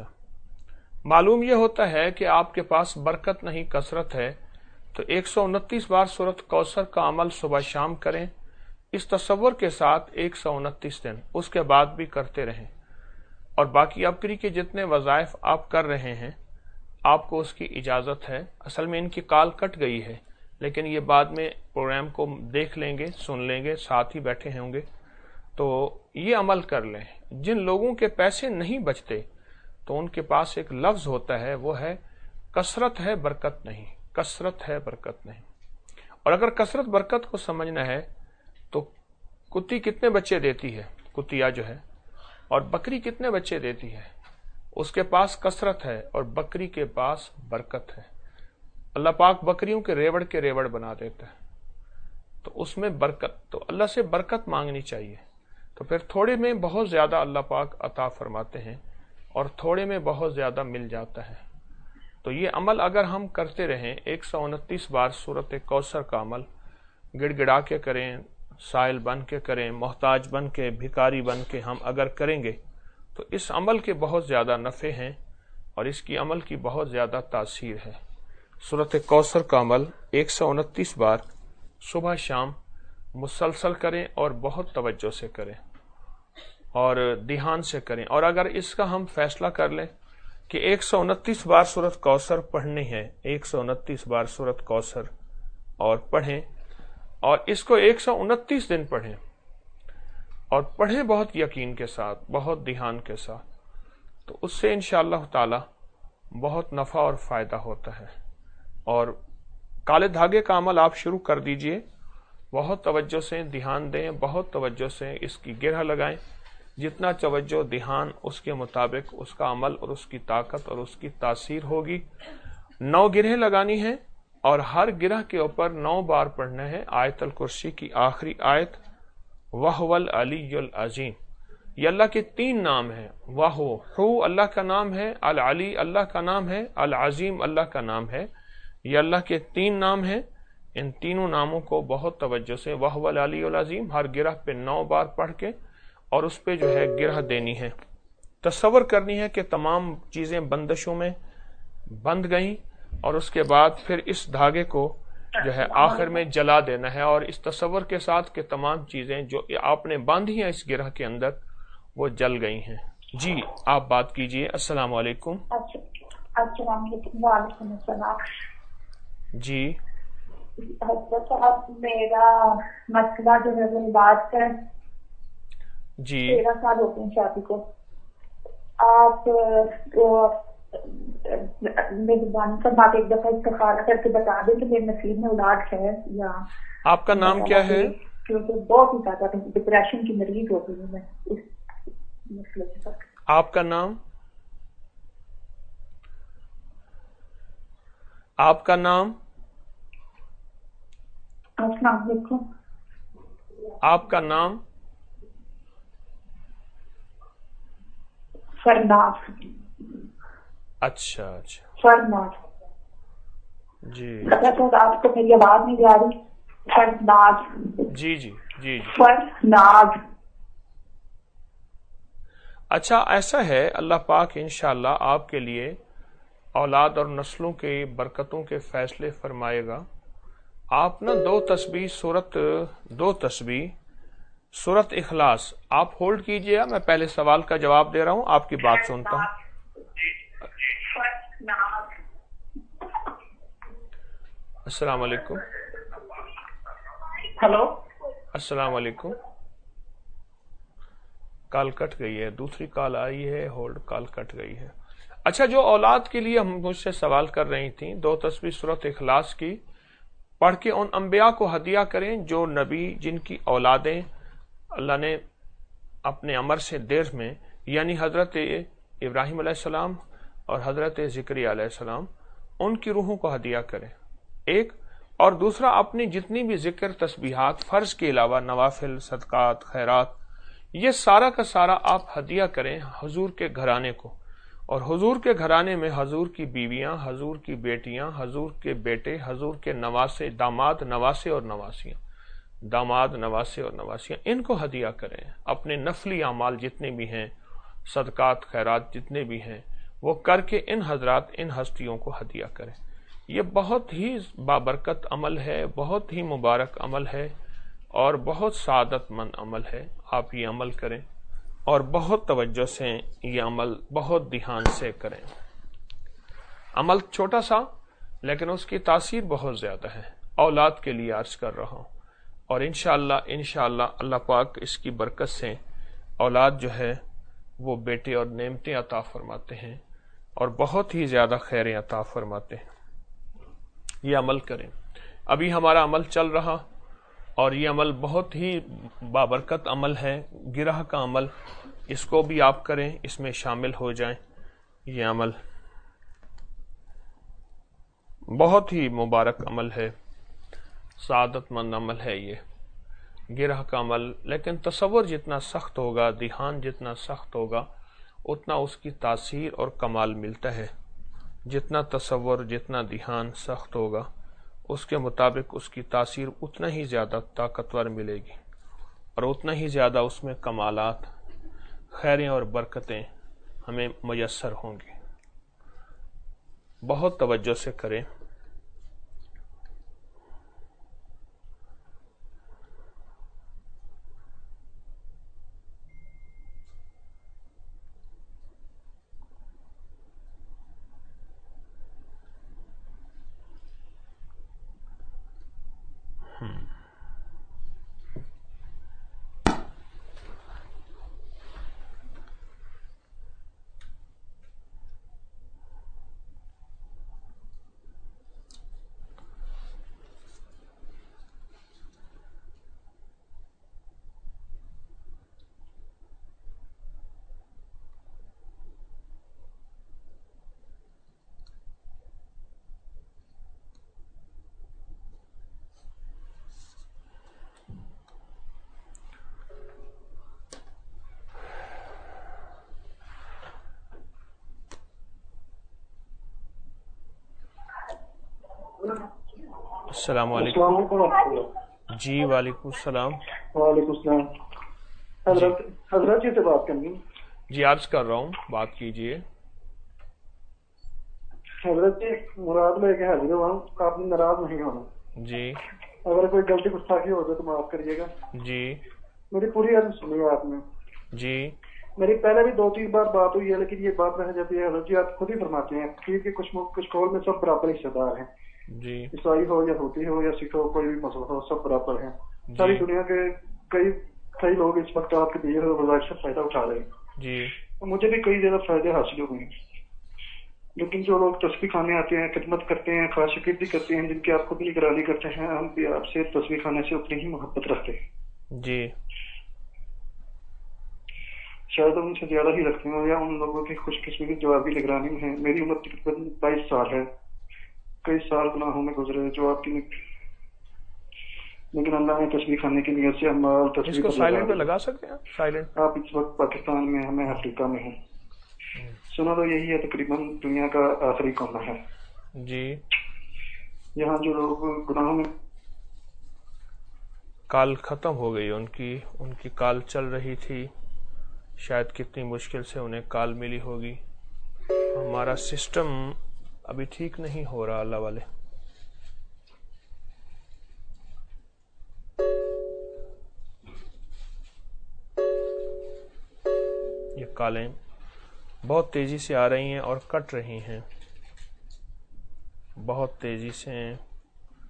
معلوم یہ ہوتا ہے کہ آپ کے پاس برکت نہیں کثرت ہے، تو 129 بار سورۃ کوثر کا عمل صبح شام کریں، اس تصور کے ساتھ 129 دن، اس کے بعد بھی کرتے رہیں، اور باقی ابکری کے جتنے وظائف آپ کر رہے ہیں آپ کو اس کی اجازت ہے۔ اصل میں ان کی کال کٹ گئی ہے، لیکن یہ بعد میں پروگرام کو دیکھ لیں گے، سن لیں گے، ساتھ ہی بیٹھے ہوں گے، تو یہ عمل کر لیں۔ جن لوگوں کے پیسے نہیں بچتے تو ان کے پاس ایک لفظ ہوتا ہے، وہ ہے کثرت ہے برکت نہیں، کثرت ہے برکت نہیں۔ اور اگر کثرت برکت کو سمجھنا ہے تو کتی کتنے بچے دیتی ہے، کتیا جو ہے، اور بکری کتنے بچے دیتی ہے، اس کے پاس کثرت ہے اور بکری کے پاس برکت ہے۔ اللہ پاک بکریوں کے ریوڑ بنا دیتا ہے، تو اس میں برکت، تو اللہ سے برکت مانگنی چاہیے، تو پھر تھوڑے میں بہت زیادہ اللہ پاک عطا فرماتے ہیں اور تھوڑے میں بہت زیادہ مل جاتا ہے۔ تو یہ عمل اگر ہم کرتے رہیں، 129 بار سورۃ کوثر کا عمل گڑ گڑا کے کریں، سائل بن کے کریں، محتاج بن کے، بھکاری بن کے ہم اگر کریں گے تو اس عمل کے بہت زیادہ نفع ہیں اور اس کی عمل کی بہت زیادہ تاثیر ہے۔ سورۃ کوثر کا عمل 129 بار صبح شام مسلسل کریں اور بہت توجہ سے کریں اور دھیان سے کریں، اور اگر اس کا ہم فیصلہ کر لیں کہ 129 بار سورۃ کوثر پڑھنی ہے، 129 بار سورۃ کوثر اور پڑھیں، اور اس کو 129 دن پڑھیں، اور پڑھیں بہت یقین کے ساتھ، بہت دھیان کے ساتھ، تو اس سے انشاءاللہ تعالی بہت نفع اور فائدہ ہوتا ہے۔ اور کالے دھاگے کا عمل آپ شروع کر دیجئے، بہت توجہ سے دھیان دیں، بہت توجہ سے اس کی گرہ لگائیں، جتنا توجہ دھیان اس کے مطابق اس کا عمل اور اس کی طاقت اور اس کی تاثیر ہوگی۔ 9 گرہیں لگانی ہیں اور ہر گرہ کے اوپر 9 بار پڑھنا ہے آیت الکرسی کی آخری آیت، وَهُوَ الْعَلِيُّ الْعَظِيمُ۔ یہ اللہ کے 3 نام ہیں، هو اللہ کا نام ہے، العلی اللہ کا نام ہے، العظیم اللہ کا نام ہے، یہ اللہ کے 3 نام ہیں۔ ان تینوں ناموں کو بہت توجہ سے وَهُوَ الْعَلِيُّ الْعَظِيمُ ہر گرہ پہ 9 بار پڑھ کے، اور اس پہ جو ہے گرہ دینی ہے، تصور کرنی ہے کہ تمام چیزیں بندشوں میں بند گئیں، اور اس کے بعد پھر اس دھاگے کو جو ہے آخر میں جلا دینا ہے، اور اس تصور کے ساتھ کہ تمام چیزیں جو آپ نے باندھی ہیں اس گرہ کے اندر وہ جل گئی ہیں۔ جی آپ بات کیجئے۔ السلام علیکم۔ السلام علیکم۔ وعلیکم السلام۔ جی حضرت صاحب، میرا مسئلہ جو ہے وہ بات ہے، جی 13 سال ہو گئے شادی کو۔ آپ مہربانی فرما کے ایک دفعہ استخارہ کر کے بتا دیں کہ میرے نصیب میں اولاد ہے یا۔ آپ کا نام کیا ہے؟ کیونکہ بہت ہی زیادہ ڈپریشن کی مریض ہو گئی ہوں میں اس مسئلے کے ساتھ۔ آپ کا نام؟ آپ کا نام؟ السلام علیکم۔ آپ کا نام؟ فرناز۔ اچھا فرناز۔ جی آپ کو میری آواز نہیں آ رہی؟ فرناز۔ جی جی جی فرناز۔ اچھا ایسا ہے، اللہ پاک انشاءاللہ آپ کے لیے اولاد اور نسلوں کے برکتوں کے فیصلے فرمائے گا۔ آپ نا 2 تسبیح سورت اخلاص آپ ہولڈ کیجئے، میں پہلے سوال کا جواب دے رہا ہوں، آپ کی بات سنتا ہوں۔ अस्सलाम वालेकुम। हेलो, अस्सलाम वालेकुम। कॉल कट गई है, दूसरी कॉल आई है, होल्ड कॉल कट गई है। अच्छा, जो औलाद के लिए हम मुझसे सवाल कर रही थी, 2 तस्बीह सूरत इखलास की पढ़ के उन अंबिया को हदिया करें जो नबी, जिनकी औलादें अल्लाह ने अपने अमर से देर में, यानी हजरत इब्राहिम अलैहिस्सलाम और हजरत ज़िक्रिया अलैहिस्सलाम, उनकी रूहों को हदिया करें, एक। और दूसरा, अपनी जितनी भी जिक्र तस्बीहात फर्ज के अलावा नवाफिल, सदकात, खैरात, ये सारा का सारा आप हदिया करें हुजूर के घराने को। और हुजूर के घराने में हुजूर की बीवियां, हुजूर की बेटियां, हुजूर के बेटे, हुजूर के नवासे, दामाद, नवासे और नवासियां, दामाद, नवासे और नवासियां, इनको हदिया करें। अपने नफली अमाल जितने भी हैं, सदकात, खैरात जितने भी हैं, वो करके इन हजरात, इन हस्तियों को हदिया करें। ये बहुत ही बाबरकत अमल है, बहुत ही मुबारक अमल है और बहुत सादतमंद अमल है। आप ये अमल करें और बहुत तवज्जो से ये अमल बहुत ध्यान से करें। अमल छोटा सा, लेकिन उसकी तासीर बहुत ज्यादा है। औलाद के लिए अर्ज कर रहा हूँ, और इंशाअल्लाह अल्लाह पाक इसकी बरकत से औलाद जो है वो बेटे और नेमतें अता फरमाते हैं और बहुत ही ज्यादा खैरें अता फरमाते हैं। ये अमल करें। अभी हमारा अमल चल रहा और ये अमल बहुत ही बाबरकत अमल है, गिरह का अमल, इसको भी आप करें, इसमें शामिल हो जाएं। ये अमल बहुत ही मुबारक अमल है, सादतमंद अमल है ये गिरह का अमल। लेकिन तसव्वुर जितना सख्त होगा, ध्यान जितना सख्त होगा, उतना उसकी तासीर और कमाल मिलता है। जितना तसव्वुर, जितना ध्यान सख्त होगा, उसके मुताबिक उसकी तासीर उतना ही ज्यादा ताकतवर मिलेगी और उतना ही ज्यादा उसमें कमालात, खैरें और बरकतें हमें मयस्सर होंगी। बहुत तवज्जो से करें। अस्सलाम वालेकुम। जी वालेकुम सलाम। वालेकुम सलाम। हजरत जी से बात करनी। जी अर्ज कर रहा हूँ, बात कीजिए। हजरत जी मुराद लेके हाजिर हुआ हूँ, आपने नाराज नहीं होना। जी। अगर कोई गलती गुस्ताखी हो जाए तो माफ करिएगा। जी। मेरी पूरी अर्ज सुनिए आपने। जी। मेरी पहले भी 2-3 बार बात हुई है, लेकिन ये बात रह जाती है। हजरत जी आप खुद ही फरमाते हैं खीर के कुछ कौल में सब बराबर हिस्सेदार हैं। जी। ईसाई हो या होती हो या सिख हो, कोई भी मसला हो, सब बराबर हैं। सारी दुनिया के कई लोग इस वक्त आपके दिए हुए वज़ाइफ से फायदा उठा रहे हैं। जी। मुझे भी कई ज्यादा फायदे हासिल हुए हैं, लेकिन जो लोग तस्बीह खाने आते हैं, खिदमत करते हैं, ख्वाहिशगिरी करते हैं, जिनकी आप खुद निगरानी करते हैं, हम भी आपसे तस्बीह खाने से उतनी ही मोहब्बत रखते हैं। जी। शायद उनसे ज्यादा ही रखते हैं, या उन लोगों की खुशकिस्मती जवाबी निगरानी में है। मेरी उम्र तकरीबन 22 साल है। कई साल गुनाहों में गुजरे जो आपकी, लेकिन अल्लाह ने तस्बीह खाने की नियत से अमाल तस्बीह इसको साइलेंट पे लगा सकते हैं। साइलेंट। आप इस वक्त पाकिस्तान में हैं, मैं अफ्रीका में हूँ। सुना तो यही है, तकरीबन दुनिया का आखिरी कोना है। जी। यहाँ जो लोग गुनाहों में, कॉल खत्म हो गई उनकी कॉल चल रही थी, शायद कितनी मुश्किल से उन्हें कॉल मिली होगी। हमारा सिस्टम अभी ठीक नहीं हो रहा, अल्लाह वाले। ये कॉलें बहुत तेजी से आ रही हैं और कट रही हैं, बहुत तेजी से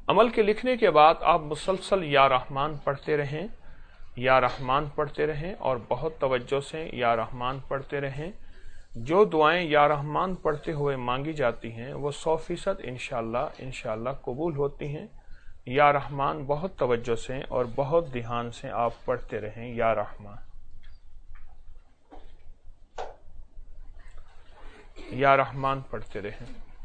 عمل کے لکھنے کے بعد آپ مسلسل یا رحمان پڑھتے رہیں، یا رحمان پڑھتے رہیں، اور بہت توجہ سے یا رحمان پڑھتے رہیں۔ جو دعائیں یا رحمان پڑھتے ہوئے مانگی جاتی ہیں وہ 100% انشاءاللہ قبول ہوتی ہیں۔ یا رحمان بہت توجہ سے اور بہت دھیان سے آپ پڑھتے رہیں، یا رحمان، یا رحمان پڑھتے رہیں۔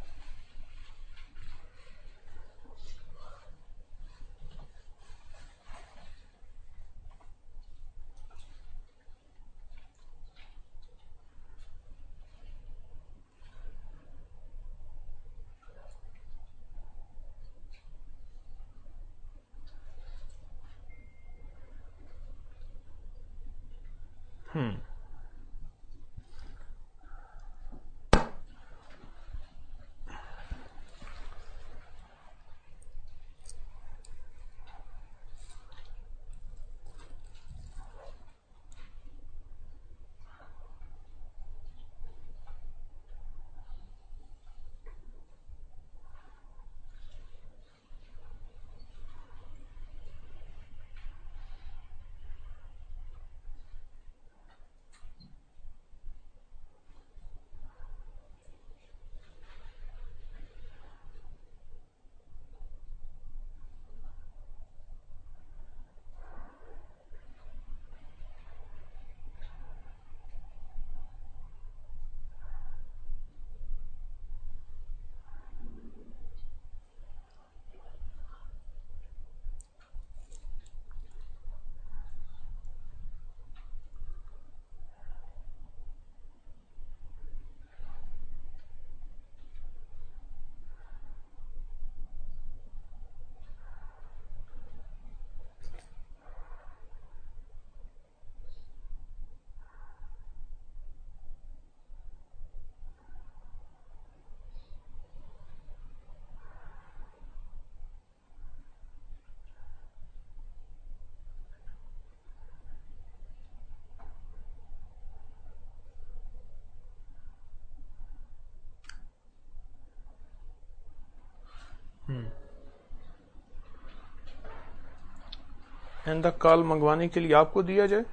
آئندہ کال منگوانے کے لیے آپ کو دیا جائے؟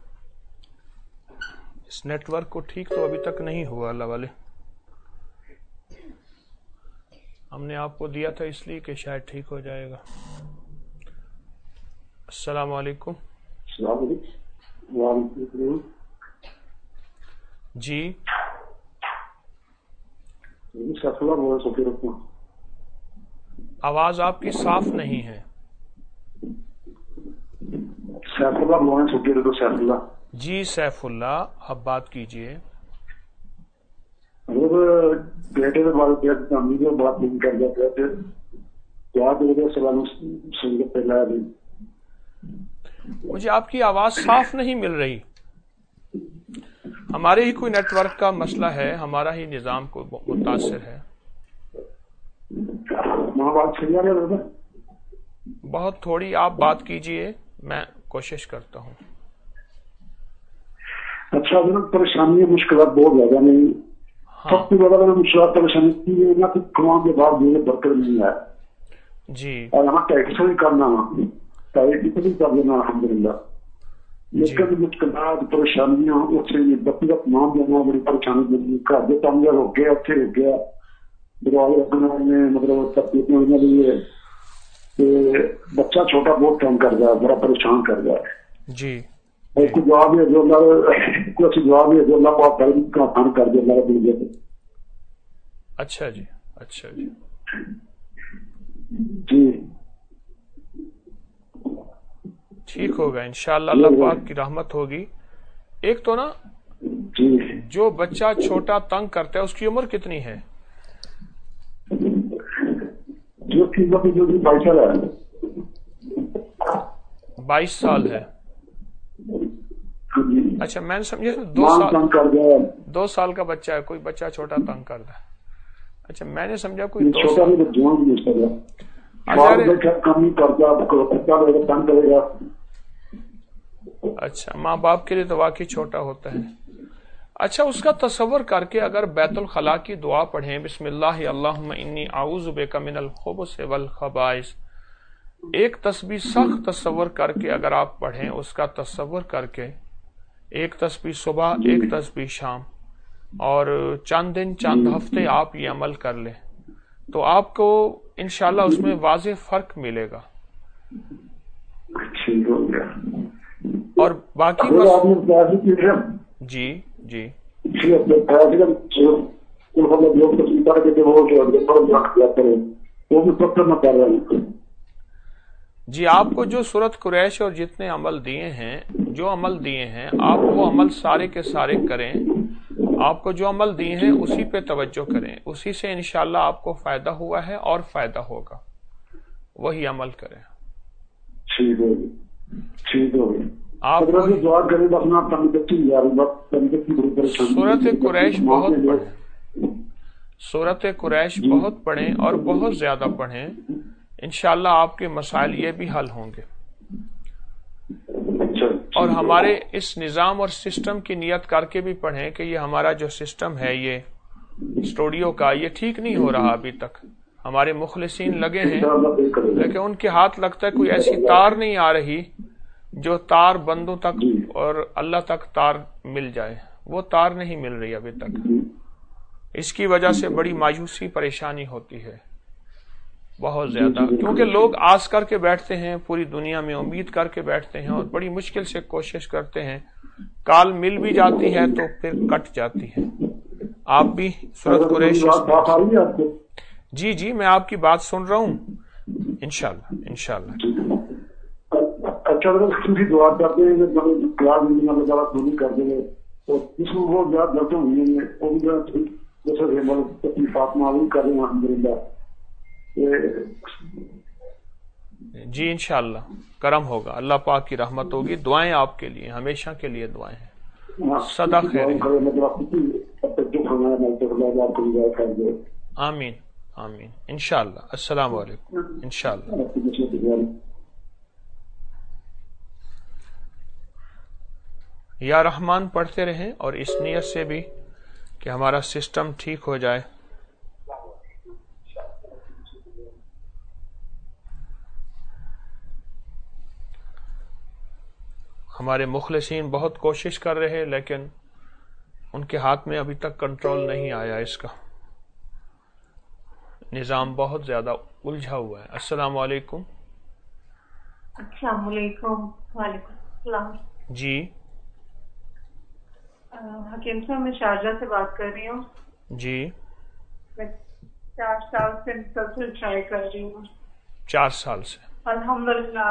اس نیٹ ورک کو ٹھیک تو ابھی تک نہیں ہوا اللہ والے، ہم نے آپ کو دیا تھا اس لیے کہ شاید ٹھیک ہو جائے گا۔ السلام علیکم۔ السلام علیکم۔ وعلیکم السلام۔ جی آواز آپ کی صاف نہیں ہے۔ سیف اللہ مولانا سکیر تو سیف اللہ۔ جی سیف اللہ، اب بات کیجئے۔ بیٹے کے بارے میں بات نہیں کر جاتے تھے، سلام سن کے پہلا مجھے آپ کی آواز صاف نہیں مل رہی۔ ہمارے ہی کوئی نیٹ ورک کا مسئلہ ہے، ہمارا ہی نظام کو متاثر ہے۔ بہت تھوڑی آپ بات کیجئے، میں کوشش کرتا ہوں۔ اچھا حضرت، پریشانی مشکلات بہت زیادہ نہیں، سب سے زیادہ مشکلات پریشانی نہ کہ کھواں کے بعد جو برکر نہیں ہے جی، اور ہمیں ٹیکس بھی کرنا بھی کر دینا الحمد للہ، لیکن مشکلات پریشانیاں اس سے بچی کا تمام دینا بڑی پریشانی ملی، گھر کے کام ہو گیا، اتنے ہو گیا، دروازے رکھنے میں مطلب تکلیف ہونے لیے بچہ چھوٹا بہت کام کر رہا ہے، بڑا پریشان کر رہا ہے جی، کوئی جواب ہے جو اللہ کوئی جواب ہے جو اللہ پاک کا آسان کر دے اللہ دل دے۔ اچھا جی، اچھا جی جی ٹھیک ہوگا انشاءاللہ، اللہ پاک کی رحمت ہوگی۔ ایک تو نا جو بچہ چھوٹا تنگ کرتا ہے اس کی عمر کتنی ہے؟ جو 22 سال ہے۔ 22 سال ہے، اچھا میں نے سمجھا 2 سال کا بچہ ہے، کوئی بچہ چھوٹا تنگ کرتا ہے۔ اچھا میں نے سمجھا کوئی 2 سال۔ اچھا ماں باپ کے لیے تو واقعی چھوٹا ہوتا ہے۔ اچھا اس کا تصور کر کے اگر بیت الخلاء کی دعا پڑھیں، بسم اللہ اللہم انی اعوذ بک من الخبث والخبائث ایک تسبیح سخت تصور کر کے اگر آپ پڑھیں، اس کا تصور کر کے، ایک تسبیح صبح، ایک تسبیح شام، اور چند دن چند ہفتے آپ یہ عمل کر لیں تو آپ کو انشاءاللہ اس میں واضح فرق ملے گا. اور باقی جی جی جی آپ کو جو سورت قریش اور جتنے عمل دیے ہیں، جو عمل دیے ہیں، آپ وہ عمل سارے کے سارے کریں. آپ کو جو عمل دیے ہیں اسی پہ توجہ کریں، اسی سے انشاءاللہ آپ کو فائدہ ہوا ہے اور فائدہ ہوگا، وہی عمل کریں. آپ سورت قریش بہت پڑھیں، سورت قریش بہت پڑھیں اور بہت زیادہ پڑھیں، انشاءاللہ آپ کے مسائل یہ بھی حل ہوں گے. اور ہمارے اس نظام اور سسٹم کی نیت کر کے بھی پڑھیں کہ یہ ہمارا جو سسٹم ہے یہ اسٹوڈیو کا، یہ ٹھیک نہیں ہو رہا ابھی تک. ہمارے مخلصین لگے ہیں لیکن ان کے ہاتھ لگتا ہے کوئی ایسی تار نہیں آ رہی جو تار بندوں تک اور اللہ تک تار مل جائے، وہ تار نہیں مل رہی ابھی تک. اس کی وجہ سے بڑی مایوسی پریشانی ہوتی ہے بہت زیادہ، کیونکہ لوگ آس کر کے بیٹھتے ہیں، پوری دنیا میں امید کر کے بیٹھتے ہیں اور بڑی مشکل سے کوشش کرتے ہیں، کال مل بھی جاتی ہے تو پھر کٹ جاتی ہے. آپ بھی سورت قریش جی جی میں آپ کی بات سن رہا ہوں انشاءاللہ انشاءاللہ. اچھا دعا کرتے ہیں کلاس وغیرہ پوری کر دیں اور جس میں وہ زیادہ غلطیاں ہوئی ہیں وہ بھی جیسے تکلیفات معلوم کر رہے ہیں الحمدللہ. جی انشاءاللہ کرم ہوگا، اللہ پاک کی رحمت ہوگی. دعائیں آپ کے لیے، ہمیشہ کے لیے دعائیں ہیں. صدا خیر ہے. آمین آمین انشاءاللہ. السلام علیکم انشاءاللہ. یا رحمان پڑھتے رہیں اور اس نیت سے بھی کہ ہمارا سسٹم ٹھیک ہو جائے. ہمارے مخلصین بہت کوشش کر رہے لیکن ان کے ہاتھ میں ابھی تک کنٹرول نہیں آیا، اس کا نظام بہت زیادہ الجھا ہوا ہے. السلام علیکم. السلام علیکم. وعلیکم السلام. جی حکیم صاحب میں شارجہ سے بات کر رہی ہوں. جی میں 4 سال سے مسلسل ٹرائی کر رہی ہوں. 4 سال سے الحمدللہ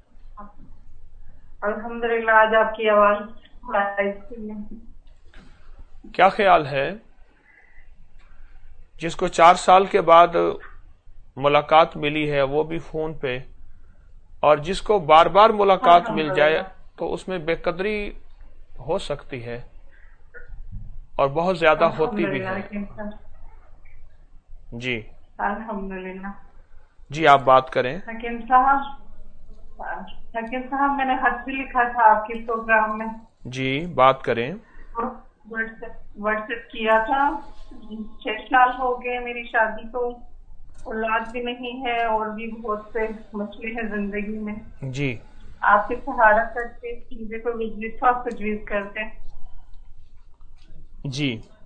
الحمدللہ آج آپ کی آواز. کیا خیال ہے جس کو 4 سال کے بعد ملاقات ملی ہے وہ بھی فون پہ، اور جس کو بار بار ملاقات مل جائے تو اس میں بے قدری ہو سکتی ہے اور بہت زیادہ ہوتی بھی ہے. جی الحمدللہ. جی آپ بات کریں. حکیم صاحب میں نے خط بھی لکھا تھا آپ کے پروگرام میں. جی بات کریں. واٹس ایپ کیا تھا. 6 سال ہو گئے میری شادی کو، اولاد بھی نہیں ہے اور بھی بہت سے مسئلے ہیں زندگی میں. جی آپ کے سہارا کرتے مجھے کوئی وظیفہ تجویز کرتے. جی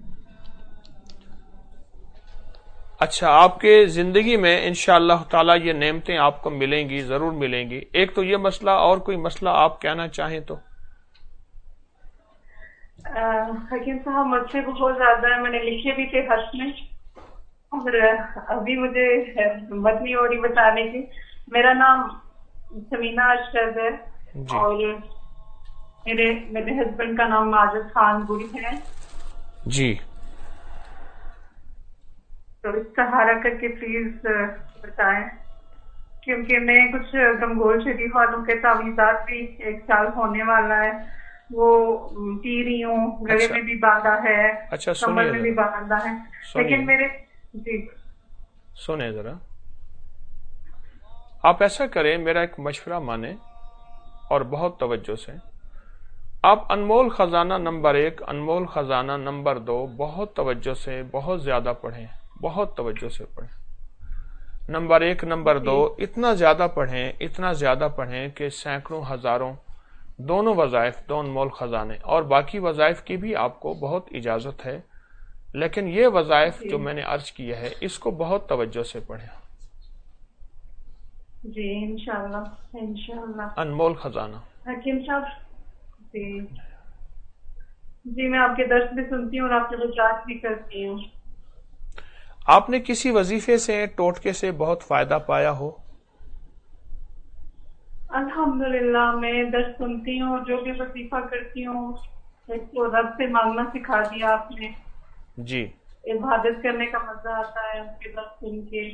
اچھا، آپ کے زندگی میں انشاءاللہ تعالی یہ نعمتیں آپ کو ملیں گی، ضرور ملیں گی. ایک تو یہ مسئلہ، اور کوئی مسئلہ آپ کہنا چاہیں تو؟ حکیم صاحب مجھ سے بہت زیادہ ہے، میں نے لکھے بھی تھے خط میں اور ابھی مجھے ہمت نہیں ہو رہی بتانے کی. میرا نام سمینہ اشرف ہے اور میرے ہسبینڈ کا نام ماجد خان گل ہے. جی تو اس سہارا کر کے پلیز بتائیں، کیونکہ میں کچھ گنگول شریف والوں کے تعویذات بھی 1 سال ہونے والا ہے، وہ پی رہی ہوں، گلے میں بھی باندھا ہے، کمر میں بھی باندھا ہے، لیکن میرے جی سنیں ذرا. آپ ایسا کریں، میرا ایک مشورہ مانیں اور بہت توجہ سے. آپ انمول خزانہ نمبر 1، انمول خزانہ نمبر 2 بہت توجہ سے، بہت زیادہ پڑھیں، بہت توجہ سے پڑھیں. नंबर 1, नंबर 2 इतना ज्यादा पढ़ें कि सैकड़ों हजारों दोनों वज़ाइफ, दो अनमोल खजाने, और बाकी वज़ाइफ की भी आपको बहुत इजाजत है, लेकिन ये वज़ाइफ जो मैंने अर्ज किया है इसको बहुत तवज्जो से पढ़ें। जी इंशाल्लाह। अनमोल खजाना। हकीम साहब जी मैं आपके दर्स भी सुनती हूँ और आपके वज़ात भी करती हूँ। आपने किसी वजीफे से, टोटके से बहुत फायदा पाया हो? अल्हम्दुलिल्लाह मैं दर्स सुनती हूँ, जो भी वजीफा करती हूँ तो रब से मांगना सिखा दिया आपने जी। इबादत करने का मजा आता है उसके दर्स सुन के,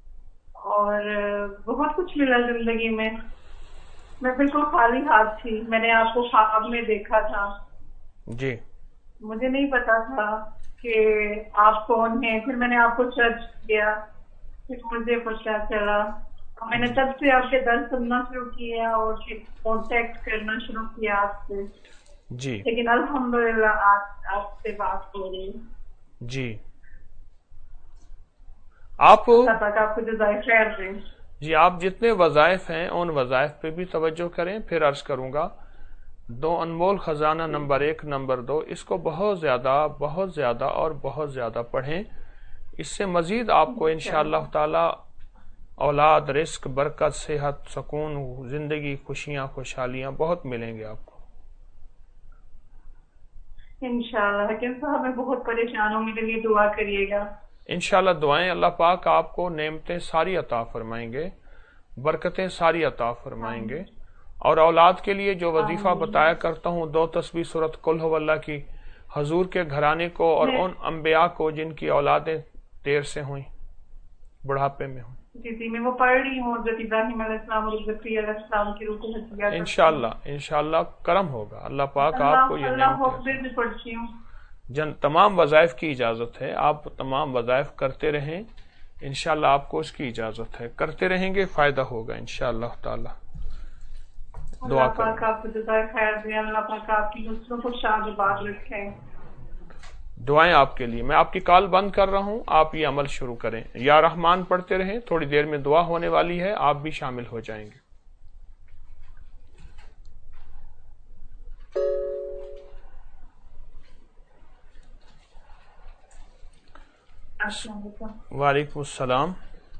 और बहुत कुछ मिला जिंदगी में। मैं बिल्कुल खाली हाथ थी, मैंने आपको ख्वाब में देखा था जी। मुझे नहीं पता था कि आप कौन हैं, फिर मैंने आपको सर्च किया, फिर मुझे पता चला, मैंने तब से आपके दर्स सुनना शुरू किया और फिर कांटेक्ट करना शुरू किया आपसे जी। लेकिन अल्हम्दुलिल्लाह आज आपसे बात हो रही जी। आपको जज़ाए खैर दें जी। आप जितने वज़ाइफ हैं उन वज़ाइफ पे भी तवज्जो करें। फिर अर्ज करूंगा, दो अनमोल खजाना नंबर 1, नंबर 2 इसको बहुत ज्यादा और बहुत ज्यादा पढ़ें। इससे मजीद आपको इंशाअल्लाह ताला औलाद, रिस्क, बरकत, सेहत, सुकून, जिंदगी, खुशियां, खुशहालियां बहुत मिलेंगे आपको इंशाअल्लाह। हकीम साहब मैं बहुत परेशान हूँ, मेरे लिए दुआ करिएगा। इंशाअल्लाह दुआएं, अल्लाह पाक आपको नेमतें सारी अता फरमाएंगे, बरकतें सारी अता फरमाएंगे। और औलाद के लिए जो वजीफा बताया करता हूँ, 2 तस्बीह सूरत कुल हुवल्लाह की हजूर के घराने को और उन अंबिया को जिनकी औलादें देर से हुई, बुढ़ापे में हुई। जी मैं वो पढ़ रही हूँ, हज़रत इब्राहिम अलैहिस्सलाम और ज़करिया अलैहिस्सलाम की रूह को हदिया इंशाअल्लाह करम होगा। अल्लाह पाक आपको ये नेमतें पढ़ती हूँ। तमाम वज़ाइफ की इजाजत है, आप तमाम वज़ाइफ करते रहें, इंशाअल्लाह आपको उसकी इजाजत है, करते रहेंगे फायदा होगा इंशाअल्लाह ताला। दुआ करें। दुआएं आपके लिए। मैं आपकी कॉल बंद कर रहा हूं, आप ये अमल शुरू करें। या रहमान पढ़ते रहें, थोड़ी देर में दुआ होने वाली है, आप भी शामिल हो जाएंगे। वालेकुम सलाम।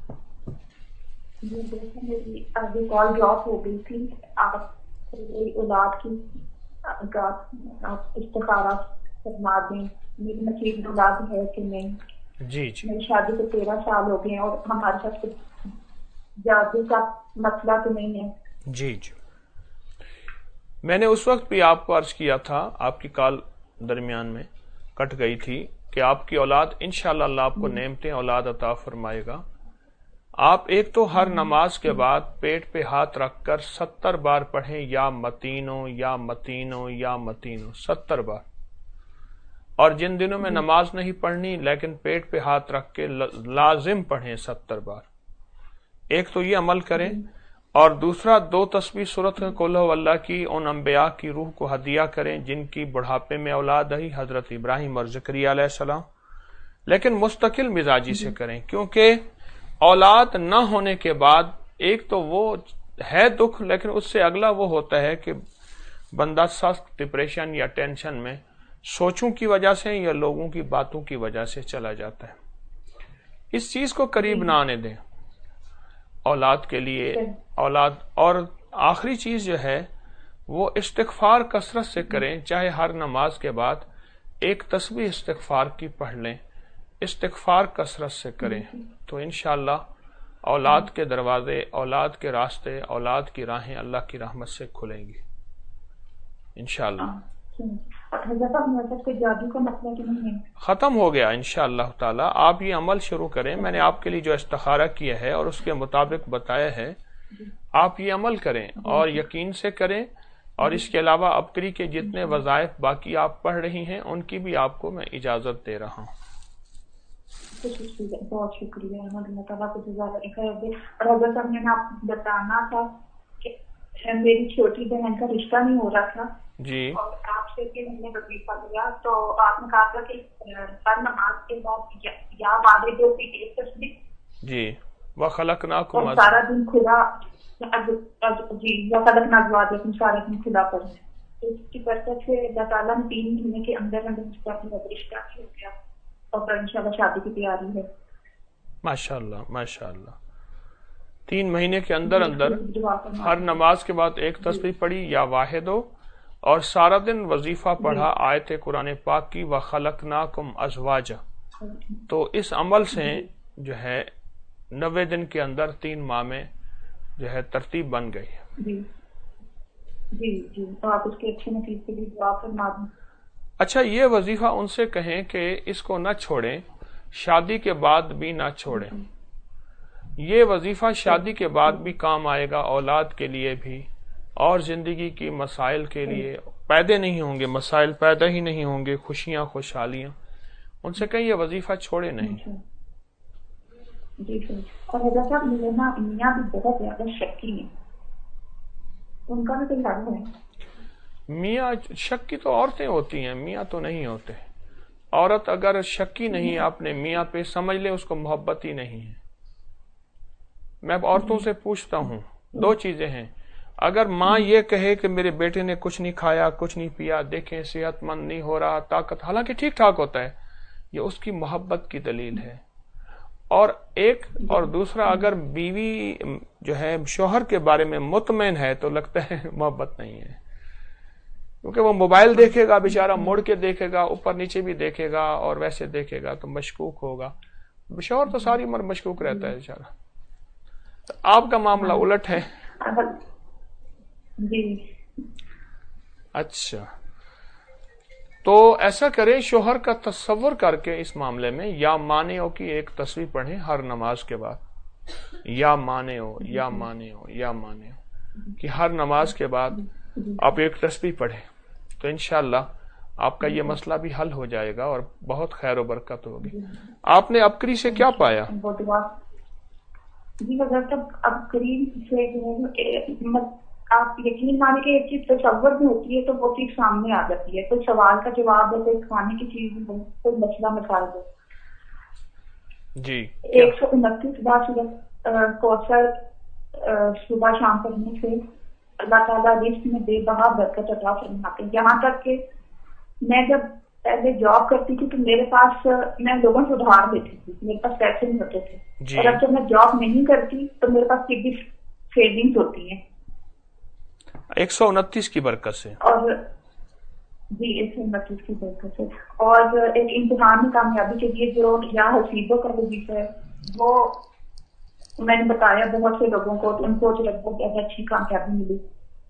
मेरी अभी कॉल ड्रॉप हो गई थी, आप औलाद की आप इस्तिखारा फरमा दें, मेरी नसीब औलाद है कि नहीं। जी। मेरी शादी को 13 साल हो गए और हमारे साथ कुछ जाति का मसला तो नहीं है। जी। मैंने उस वक्त भी आपको अर्ज किया था, आपकी कॉल दरमियान में कट गई थी, कि आपकी औलाद इंशाअल्लाह अल्लाह आपको नेमतें औलाद अता फरमाएगा। आप एक तो हर नमाज के बाद पेट पे हाथ रखकर 70 बार पढ़ें, या मतीनो या मतीनो या मतीनो, 70 बार। और जिन दिनों में नमाज नहीं पढ़नी लेकिन पेट पे हाथ रख के लाजिम पढ़ें 70 बार। एक तो ये अमल करें, और दूसरा 2 तस्बीह सूरत कुल हुवल्लाह की उन अंबिया की रूह को हदिया करें जिनकी बुढ़ापे में औलाद आई, हजरत इब्राहिम और ज़करिया अलैहिस्सलाम। लेकिन मुस्तकिल मिजाजी से करें, क्योंकि औलाद न होने के बाद एक तो वो है दुख, लेकिन उससे अगला वो होता है कि बंदा सख्त डिप्रेशन या टेंशन में सोचों की वजह से या लोगों की बातों की वजह से चला जाता है। इस चीज को करीब ना आने दें औलाद के लिए। औलाद, और आखिरी चीज जो है वो इस्तिगफार कसरत से करें, चाहे हर नमाज के बाद एक तस्बीह इस्तिगफार की पढ़ लें, इस्तिगफार कसरत से करें, तो इंशाअल्लाह औलाद के दरवाजे, औलाद के रास्ते, औलाद की राहें अल्लाह की रहमत से खुलेंगी इंशाअल्लाह। खत्म हो गया इंशाअल्लाह ताला। आप ये अमल शुरू करें, मैंने आपके लिए जो इस्तिखारा किया है और उसके मुताबिक बताया है, आप ये अमल करें और यकीन से करें। और इसके अलावा अबकरी के जितने वज़ाइफ बाकी आप पढ़ रही हैं उनकी भी आपको मैं इजाजत दे रहा हूँ। बहुत शुक्रिया। और अगर मैंने आपको बताना था कि मेरी छोटी बहन का रिश्ता नहीं हो रहा था जी, और आपसे कि मैंने वजीफा लिया तो आपने कहा था कि हर नमाज के बाद या बाद 2 की तस्बीह। जी वखलकनाकुम और सारा दिन खुला जी वखलकनाकुम सारा दिन खुला पर तो इसकी बरकत से अल्लाह ताला ने 3 महीने के अंदर अंदर मुझको अपनी रिश्ता हो गया और इंशाल्लाह शादी की तैयारी है। माशाअल्लाह माशाअल्लाह। 3 महीने के अंदर अंदर हर नमाज के बाद एक तस्बीह पढ़ी या वाहिद हो और सारा दिन वजीफा पढ़ा आयत कुरान पाक की वखलकनाकुम अज़वाजा, तो इस अमल से जो है 90 दिन के अंदर 3 माह में जो है तरतीब बन गई है। जी जी जी, तो आप उसके अच्छे नतीजे के लिए दुआ फरमा दें। अच्छा, ये वजीफा उनसे कहें कि इसको न छोड़ें, शादी के बाद भी ना छोड़ें। ये वजीफा शादी के बाद भी काम आएगा, औलाद के लिए भी और जिंदगी की मसाइल के लिए। पैदे नहीं होंगे मसाइल, पैदा ही नहीं होंगे खुशियां खुशहालियां। उनसे कहीं ये वजीफा छोड़े नहीं। जी सर। और हज़रत साहब मेरे ना मियाँ भी बहुत ज्यादा शक्की है, उनका भी कोई हल है? मियाँ शक्की तो औरतें होती हैं, मियाँ तो नहीं होते। औरत अगर शक्की नहीं अपने मियाँ पे, समझ ले उसको मोहब्बत ही नहीं है। मैं औरतों से पूछता हूँ, 2 चीजें हैं। अगर माँ ये कहे कि मेरे बेटे ने कुछ नहीं खाया कुछ नहीं पिया, देखें सेहतमंद नहीं हो रहा, ताकत हालांकि ठीक ठाक होता है, ये उसकी मोहब्बत की दलील है। और दूसरा, अगर बीवी जो है शौहर के बारे में मुतमईन है तो लगता है मोहब्बत नहीं है, क्योंकि वो मोबाइल देखेगा बेचारा, मुड़ के देखेगा, ऊपर नीचे भी देखेगा और वैसे देखेगा तो मशकूक होगा। शौहर तो सारी उम्र मशकूक रहता है बेचारा। तो आपका मामला उलट है। जी। अच्छा, तो ऐसा करें, शोहर का तस्वर करके इस मामले में या माने हो की एक तस्वीर पढ़ें हर नमाज के बाद, या माने हो या माने हो या माने हो, कि हर नमाज के बाद आप एक तस्वीर पढ़ें, तो इंशाअल्लाह आपका ये मसला भी हल हो जाएगा और बहुत खैर व बरकत होगी। आपने अबकरी से क्या पाया? जी अबकरी से आप यकीन माने कि एक चीज तस्वर में होती है तो वो चीज सामने आ जाती है। कोई सवाल का जवाब है, कोई खाने की चीज हो, कोई मसला मसाल हो। जी 129 बार सूरह कौसर सुबह शाम पढ़ने से अल्लाह ताला रिज़्क़ में बेबहा बरकत अता फरमाते हैं। यहाँ तक कि मैं जब पहले जॉब करती थी तो मेरे पास, मैं लोगों से उधार लेती थी, मेरे पास पैसे नहीं होते थे। और अब जब मैं जॉब नहीं करती तो मेरे पास सीधी सेविंग्स होती है 129 की बरकत से। और जी 129 की बरकत से। और एक इम्तिहान में कामयाबी के लिए जो या हसीबों का वजीफा है वो मैंने बताया बहुत से लोगों को, तो उनको लगभग अच्छी कामयाबी मिली,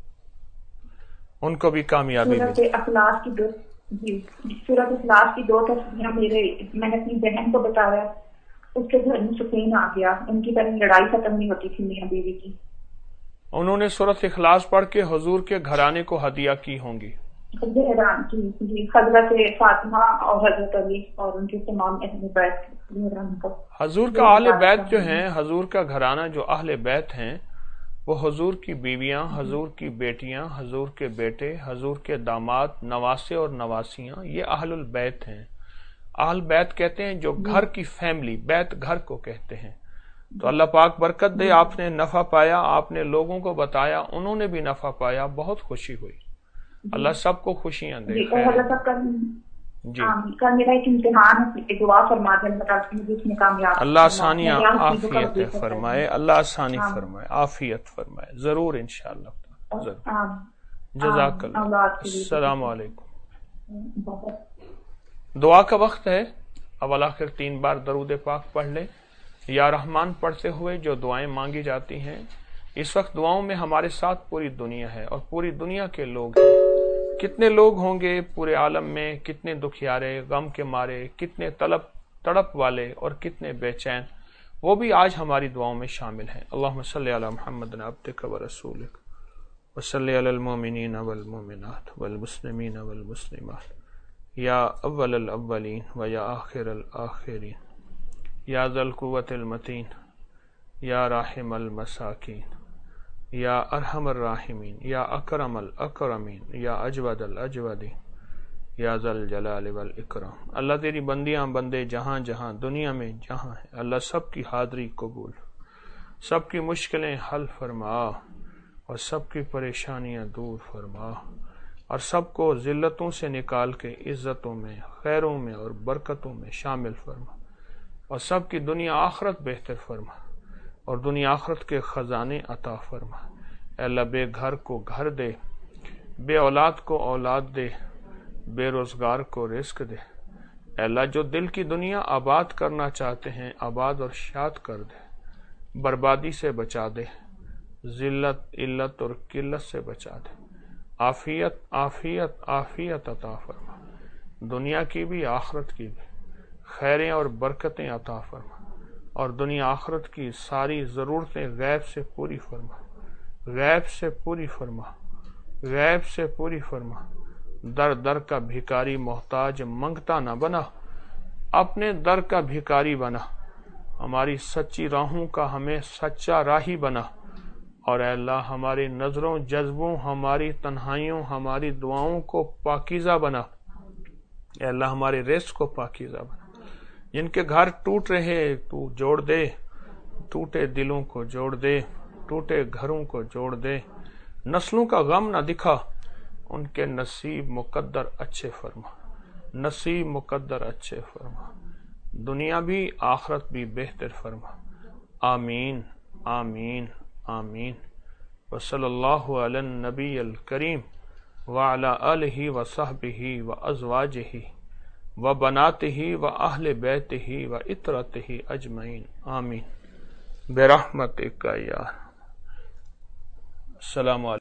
उनको भी कामयाबी मिली। अखलास की 2 सूरत इखलास की 2 तस्वीरें मैंने अपनी बहन को बताया, उसके घर में सुकून आ गया। उनकी तरह लड़ाई खत्म नहीं होती थी मियां बीवी की। उन्होंने सूरत इखलास पढ़ के हुजूर के घराने को हदिया की होंगी। जी हजरत फातिमा और हजरत अली और उनके तमाम अहले बैत को। हुजूर का अहले बैत जो हैं, हुजूर का घराना जो अहले बैत हैं, वो हुजूर की बीवियां, हुजूर की बेटियां, हुजूर के बेटे, हुजूर के दामाद, नवासे और नवासियां, ये अहलुल बैत हैं। अहल बैत कहते हैं जो घर की फैमिली, बैत घर को कहते हैं। तो अल्लाह पाक बरकत दे, आपने नफा पाया, आपने लोगों को बताया, उन्होंने भी नफा पाया, बहुत खुशी हुई। अल्लाह सबको खुशियां दे। जी कल मेरा एक इम्तिहान है, दुआ फरमा दें कामयाब। अल्लाह आसानियां आफियत फरमाए, अल्लाह आसानी फरमाए, आफियत फरमाए, जरूर इंशाअल्लाह जरूर। जज़ाकल्लाह। अस्सलाम वालेकुम। दुआ का वक्त है। अव्वल आखिर 3 बार दरूद पाक पढ़ ले। या रहमान पढ़ते हुए जो दुआएं मांगी जाती हैं, इस वक्त दुआओं में हमारे साथ पूरी दुनिया है और पूरी दुनिया के लोग हैं। कितने लोग होंगे पूरे आलम में, कितने दुखियारे, गम के मारे, कितने तड़प वाले और कितने बेचैन, वो भी आज हमारी दुआओं में शामिल हैं। अल्लाहुम्मा सल्ली अला मुहम्मद अब्दिक व रसूलिक व सल्ली अलल मुमिनीन वल मुमिनात वल मुस्लिमीन वल मुस्लिमात या अव्वलल अव्वलीन व या आखिरल आखिरीन या ज़ल कुव्वतिल मतीन या राहिमल मसाकीन या अरहमर राहिमीन या अकरमल अकरमीन या अजवदल अजवदीन या ज़ल जलाल वल इकराम। अल्लाह तेरी बंदियां बंदे जहां जहां दुनिया में जहां है, अल्लाह सब की हाज़री कबूल। سب کی مشکلیں حل فرما اور سب کی پریشانیاں دور فرما اور سب کو ذلتوں سے نکال کے عزتوں میں، خیروں میں اور برکتوں میں شامل فرما اور سب کی دنیا آخرت بہتر فرما اور دنیا آخرت کے خزانے عطا فرما۔ اے اللہ بے گھر کو گھر دے، بے اولاد کو اولاد دے، بے روزگار کو رزق دے۔ اے اللہ جو دل کی دنیا آباد کرنا چاہتے ہیں آباد اور شاد کر دے، بربادی سے بچا دے، ذلت علت اور قلت سے بچا دے، عافیت عافیت عافیت عطا فرما، دنیا کی بھی آخرت کی بھی خیریں اور برکتیں عطا فرما اور دنیا آخرت کی ساری ضرورتیں غیب سے پوری فرما، غیب سے پوری فرما، غیب سے پوری فرما۔ در در کا بھکاری محتاج منگتا نہ بنا، اپنے در کا بھکاری بنا، ہماری سچی راہوں کا ہمیں سچا راہی بنا اور اے اللہ ہماری نظروں جذبوں ہماری تنہائیوں ہماری دعاؤں کو پاکیزہ بنا۔ اے اللہ ہمارے رزق کو پاکیزہ بنا۔ جن کے گھر ٹوٹ رہے تو جوڑ دے، ٹوٹے دلوں کو جوڑ دے، ٹوٹے گھروں کو جوڑ دے، نسلوں کا غم نہ دکھا، ان کے نصیب مقدر اچھے فرما، نصیب مقدر اچھے فرما، دنیا بھی آخرت بھی بہتر فرما۔ آمین آمین آمین۔ وصلی اللہ علی النبی الکریم وعلی آلہ وصحبہ وازواجہ وبناتہ واہل بیتہ وعترتہ اجمعین آمین برحمتک یا۔ السلام علیکم۔